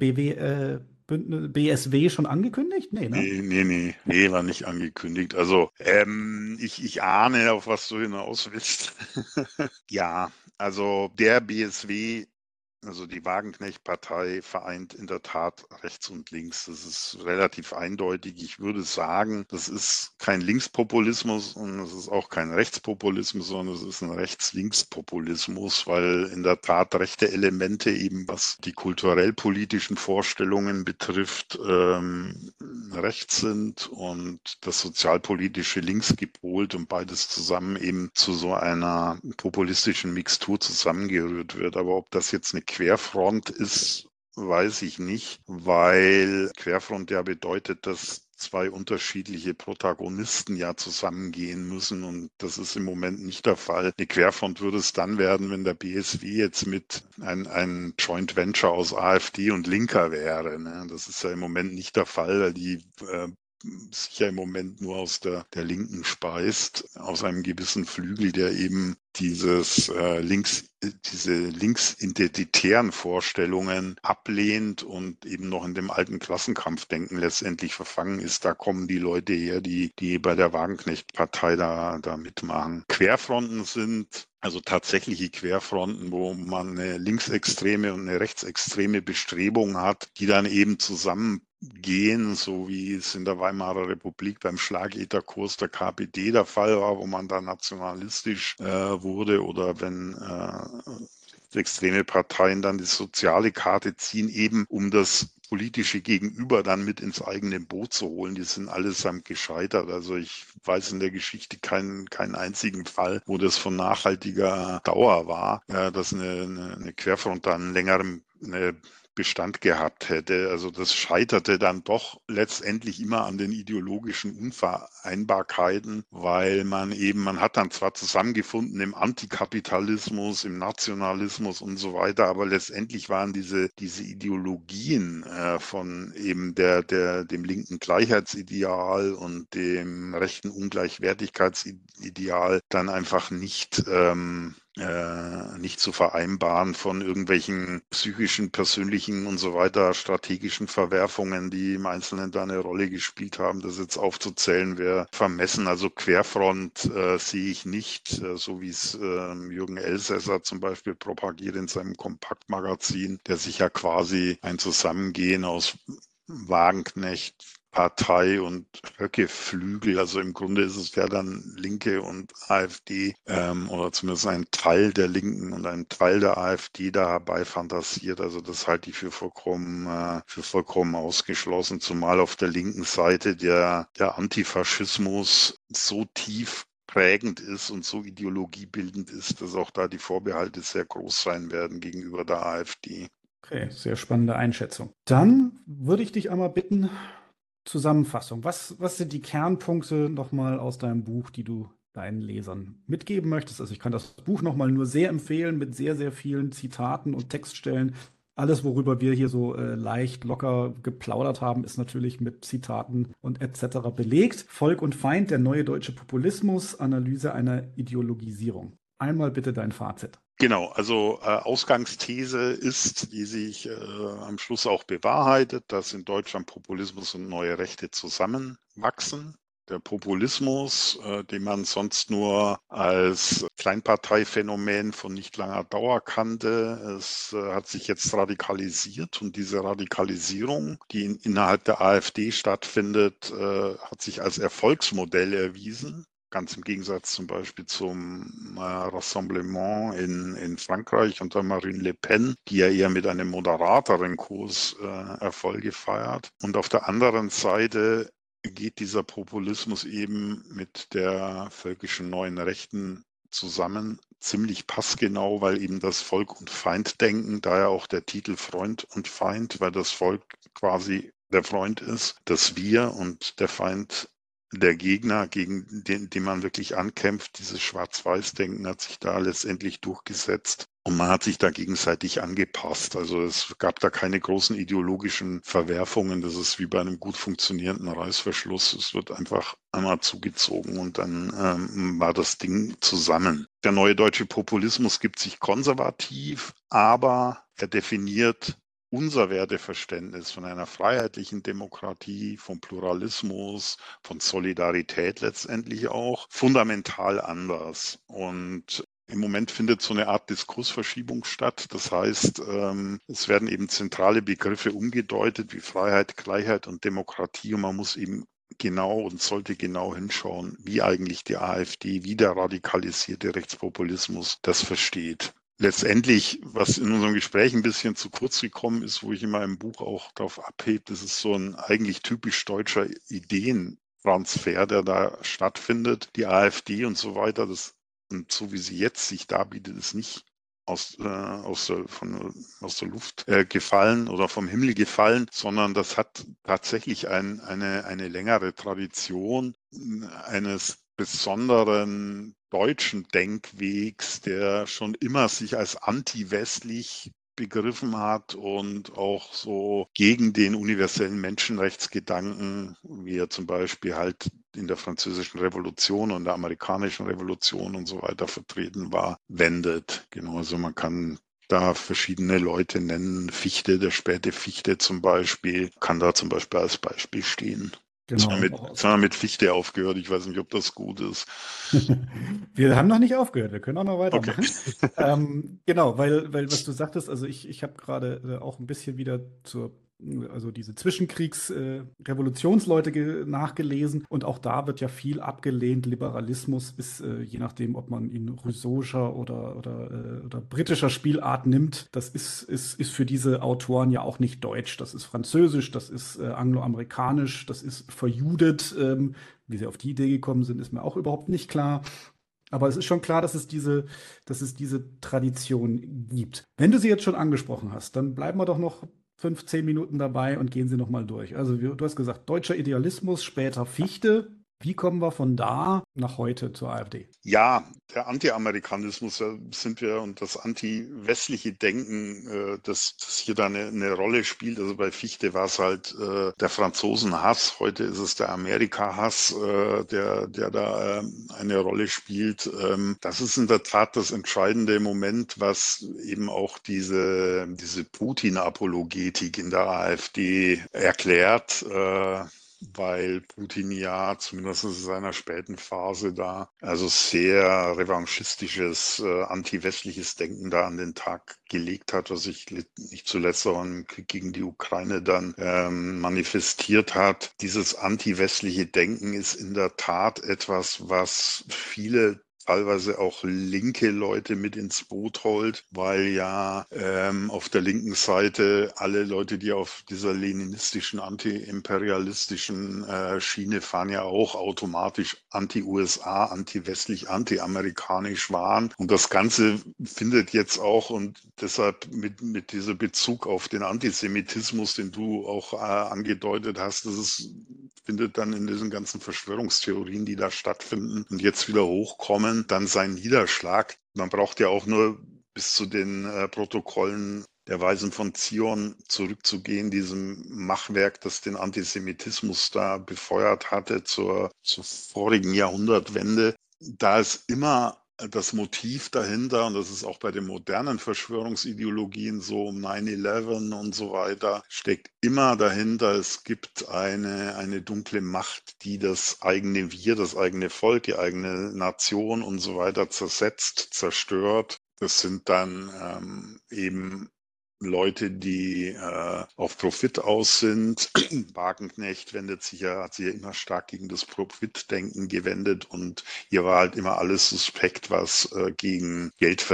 BSW schon angekündigt? Nee, ne? Nee, war nicht angekündigt. Also ich ahne, auf was du hinaus willst. Ja, also der BSW, also die Wagenknecht-Partei, vereint in der Tat rechts und links. Das ist relativ eindeutig. Ich würde sagen, das ist kein Linkspopulismus und es ist auch kein Rechtspopulismus, sondern es ist ein Rechts-Links-Populismus, weil in der Tat rechte Elemente eben, was die kulturell-politischen Vorstellungen betrifft, rechts sind und das sozialpolitische links gepolt und beides zusammen eben zu so einer populistischen Mixtur zusammengerührt wird. Aber ob das jetzt eine Querfront ist, weiß ich nicht, weil Querfront ja bedeutet, dass zwei unterschiedliche Protagonisten ja zusammengehen müssen und das ist im Moment nicht der Fall. Eine Querfront würde es dann werden, wenn der BSW jetzt mit ein Joint Venture aus AfD und Linker wäre. Ne? Das ist ja im Moment nicht der Fall, weil die sich ja im Moment nur aus der Linken speist, aus einem gewissen Flügel, der eben diese linksidentitären Vorstellungen ablehnt und eben noch in dem alten Klassenkampfdenken letztendlich verfangen ist. Da kommen die Leute her, die bei der Wagenknecht-Partei da mitmachen. Querfronten sind also tatsächliche Querfronten, wo man eine linksextreme und eine rechtsextreme Bestrebung hat, die dann eben zusammengehen, so wie es in der Weimarer Republik beim Schlageterkurs der KPD der Fall war, wo man da nationalistisch wurde oder wenn extreme Parteien dann die soziale Karte ziehen, eben um das politische Gegenüber dann mit ins eigene Boot zu holen. Die sind allesamt gescheitert. Also ich weiß in der Geschichte keinen einzigen Fall, wo das von nachhaltiger Dauer war, dass eine Querfront dann längeren Bestand gehabt hätte. Also das scheiterte dann doch letztendlich immer an den ideologischen Unvereinbarkeiten, weil man hat dann zwar zusammengefunden im Antikapitalismus, im Nationalismus und so weiter, aber letztendlich waren diese Ideologien von eben dem linken Gleichheitsideal und dem rechten Ungleichwertigkeitsideal dann einfach nicht zu vereinbaren von irgendwelchen psychischen, persönlichen und so weiter strategischen Verwerfungen, die im Einzelnen da eine Rolle gespielt haben. Das jetzt aufzuzählen wäre vermessen. Also Querfront sehe ich nicht, so wie es Jürgen Elsässer zum Beispiel propagiert in seinem Kompaktmagazin, der sich ja quasi ein Zusammengehen aus Wagenknecht, Partei und Höcke-Flügel. Also im Grunde ist es ja dann Linke und AfD oder zumindest ein Teil der Linken und ein Teil der AfD da herbei fantasiert. Also das halte ich für vollkommen ausgeschlossen, zumal auf der linken Seite der Antifaschismus so tief prägend ist und so ideologiebildend ist, dass auch da die Vorbehalte sehr groß sein werden gegenüber der AfD. Okay, sehr spannende Einschätzung. Dann würde ich dich einmal bitten, Zusammenfassung. Was sind die Kernpunkte nochmal aus deinem Buch, die du deinen Lesern mitgeben möchtest? Also ich kann das Buch nochmal nur sehr empfehlen mit sehr, sehr vielen Zitaten und Textstellen. Alles, worüber wir hier so leicht locker geplaudert haben, ist natürlich mit Zitaten und etc. belegt. Volk und Feind, der neue deutsche Populismus, Analyse einer Ideologisierung. Einmal bitte dein Fazit. Genau, also Ausgangsthese ist, die sich am Schluss auch bewahrheitet, dass in Deutschland Populismus und neue Rechte zusammenwachsen. Der Populismus, den man sonst nur als Kleinparteiphänomen von nicht langer Dauer kannte, es hat sich jetzt radikalisiert und diese Radikalisierung, die innerhalb der AfD stattfindet, hat sich als Erfolgsmodell erwiesen. Ganz im Gegensatz zum Beispiel zum Rassemblement in Frankreich unter Marine Le Pen, die ja eher mit einem moderateren Kurs Erfolge feiert. Und auf der anderen Seite geht dieser Populismus eben mit der völkischen neuen Rechten zusammen, ziemlich passgenau, weil eben das Volk- und Feinddenken, daher auch der Titel Freund und Feind, weil das Volk quasi der Freund ist, das Wir und der Feind der Gegner, gegen den man wirklich ankämpft. Dieses Schwarz-Weiß-Denken hat sich da letztendlich durchgesetzt. Und man hat sich da gegenseitig angepasst. Also es gab da keine großen ideologischen Verwerfungen. Das ist wie bei einem gut funktionierenden Reißverschluss. Es wird einfach einmal zugezogen und dann war das Ding zusammen. Der neue deutsche Populismus gibt sich konservativ, aber er definiert unser Werteverständnis von einer freiheitlichen Demokratie, vom Pluralismus, von Solidarität letztendlich auch fundamental anders. Und im Moment findet so eine Art Diskursverschiebung statt. Das heißt, es werden eben zentrale Begriffe umgedeutet wie Freiheit, Gleichheit und Demokratie und man muss eben genau und sollte genau hinschauen, wie eigentlich die AfD, wie der radikalisierte Rechtspopulismus das versteht. Letztendlich, was in unserem Gespräch ein bisschen zu kurz gekommen ist, wo ich in meinem Buch auch darauf abhebe, das ist so ein eigentlich typisch deutscher Ideentransfer, der da stattfindet. Die AfD und so weiter, und so wie sie jetzt sich darbietet, ist nicht aus der Luft gefallen oder vom Himmel gefallen, sondern das hat tatsächlich eine längere Tradition eines besonderen deutschen Denkwegs, der schon immer sich als anti-westlich begriffen hat und auch so gegen den universellen Menschenrechtsgedanken, wie er zum Beispiel halt in der Französischen Revolution und der Amerikanischen Revolution und so weiter vertreten war, wendet. Genau, also man kann da verschiedene Leute nennen. Fichte, der späte Fichte zum Beispiel, kann da zum Beispiel als Beispiel stehen. Genau, Jetzt haben wir mit Fichte aufgehört. Ich weiß nicht, ob das gut ist. Wir haben noch nicht aufgehört, wir können auch noch Okay. weitermachen. Genau, weil was du sagtest, also ich habe gerade auch ein bisschen wieder also diese Zwischenkriegs-Revolutionsleute nachgelesen und auch da wird ja viel abgelehnt. Liberalismus ist, je nachdem, ob man ihn Rousseau'scher oder britischer Spielart nimmt, das ist für diese Autoren ja auch nicht deutsch. Das ist französisch, das ist angloamerikanisch, das ist verjudet. Wie sie auf die Idee gekommen sind, ist mir auch überhaupt nicht klar. Aber es ist schon klar, dass es diese Tradition gibt. Wenn du sie jetzt schon angesprochen hast, dann bleiben wir doch noch 5, 10 Minuten dabei und gehen sie nochmal durch. Also du hast gesagt, deutscher Idealismus, später Fichte. Wie kommen wir von da nach heute zur AfD? Ja, der Anti-Amerikanismus sind wir und das anti-westliche Denken, das hier da eine Rolle spielt. Also bei Fichte war es halt der Franzosenhass, heute ist es der Amerika-Hass, der da eine Rolle spielt. Das ist in der Tat das entscheidende Moment, was eben auch diese Putin-Apologetik in der AfD erklärt. Weil Putin ja zumindest in seiner späten Phase da also sehr revanchistisches, anti-westliches Denken da an den Tag gelegt hat, was sich nicht zuletzt auch im Krieg gegen die Ukraine dann manifestiert hat. Dieses anti-westliche Denken ist in der Tat etwas, was viele teilweise auch linke Leute mit ins Boot holt, weil ja auf der linken Seite alle Leute, die auf dieser leninistischen, anti-imperialistischen Schiene fahren, ja auch automatisch anti-USA, anti-westlich, anti-amerikanisch waren. Und das Ganze findet jetzt auch und deshalb mit dieser Bezug auf den Antisemitismus, den du auch angedeutet hast, findet dann in diesen ganzen Verschwörungstheorien, die da stattfinden und jetzt wieder hochkommen, dann seinen Niederschlag. Man braucht ja auch nur bis zu den Protokollen der Weisen von Zion zurückzugehen, diesem Machwerk, das den Antisemitismus da befeuert hatte zur vorigen Jahrhundertwende. Da ist immer das Motiv dahinter, und das ist auch bei den modernen Verschwörungsideologien so um 9/11 und so weiter, steckt immer dahinter, es gibt eine dunkle Macht, die das eigene Wir, das eigene Volk, die eigene Nation und so weiter zersetzt, zerstört. Das sind dann eben Leute, die auf Profit aus sind. Wagenknecht hat sich ja immer stark gegen das Profitdenken gewendet, und hier war halt immer alles suspekt, was gegen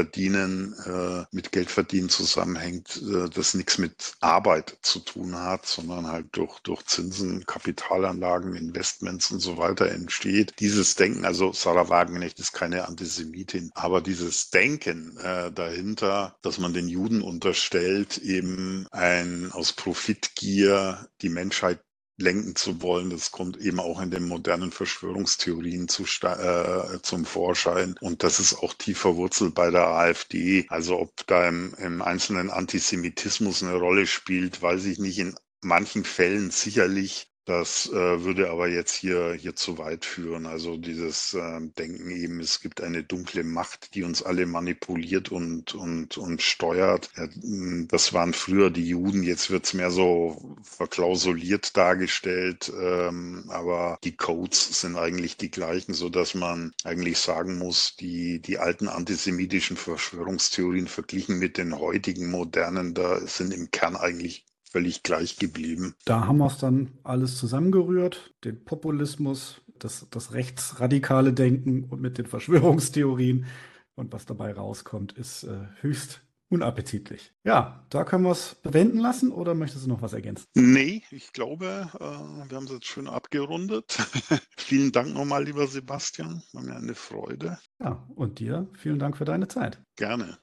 mit Geldverdienen zusammenhängt, das nichts mit Arbeit zu tun hat, sondern halt durch Zinsen, Kapitalanlagen, Investments und so weiter entsteht. Dieses Denken, also Sarah Wagenknecht ist keine Antisemitin, aber dieses Denken dahinter, dass man den Juden unterstellt, eben aus Profitgier die Menschheit lenken zu wollen. Das kommt eben auch in den modernen Verschwörungstheorien zum Vorschein. Und das ist auch tief verwurzelt bei der AfD. Also ob da im einzelnen Antisemitismus eine Rolle spielt, weiß ich nicht. In manchen Fällen sicherlich. Das würde aber jetzt hier zu weit führen. Also dieses Denken eben, es gibt eine dunkle Macht, die uns alle manipuliert und steuert. Ja, das waren früher die Juden, jetzt wird es mehr so verklausuliert dargestellt, aber die Codes sind eigentlich die gleichen, sodass man eigentlich sagen muss, die alten antisemitischen Verschwörungstheorien verglichen mit den heutigen modernen, da sind im Kern eigentlich völlig gleich geblieben. Da haben wir es dann alles zusammengerührt, den Populismus, das rechtsradikale Denken und mit den Verschwörungstheorien. Und was dabei rauskommt, ist höchst unappetitlich. Ja, da können wir es bewenden lassen, oder möchtest du noch was ergänzen? Nee, ich glaube, wir haben es jetzt schön abgerundet. Vielen Dank nochmal, lieber Sebastian. War mir eine Freude. Ja, und dir vielen Dank für deine Zeit. Gerne.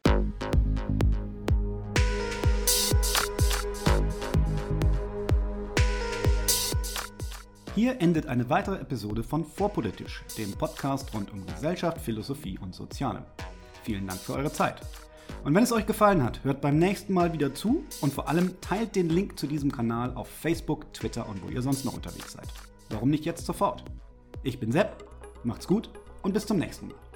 Hier endet eine weitere Episode von Vorpolitisch, dem Podcast rund um Gesellschaft, Philosophie und Soziale. Vielen Dank für eure Zeit. Und wenn es euch gefallen hat, hört beim nächsten Mal wieder zu und vor allem teilt den Link zu diesem Kanal auf Facebook, Twitter und wo ihr sonst noch unterwegs seid. Warum nicht jetzt sofort? Ich bin Sepp, macht's gut und bis zum nächsten Mal.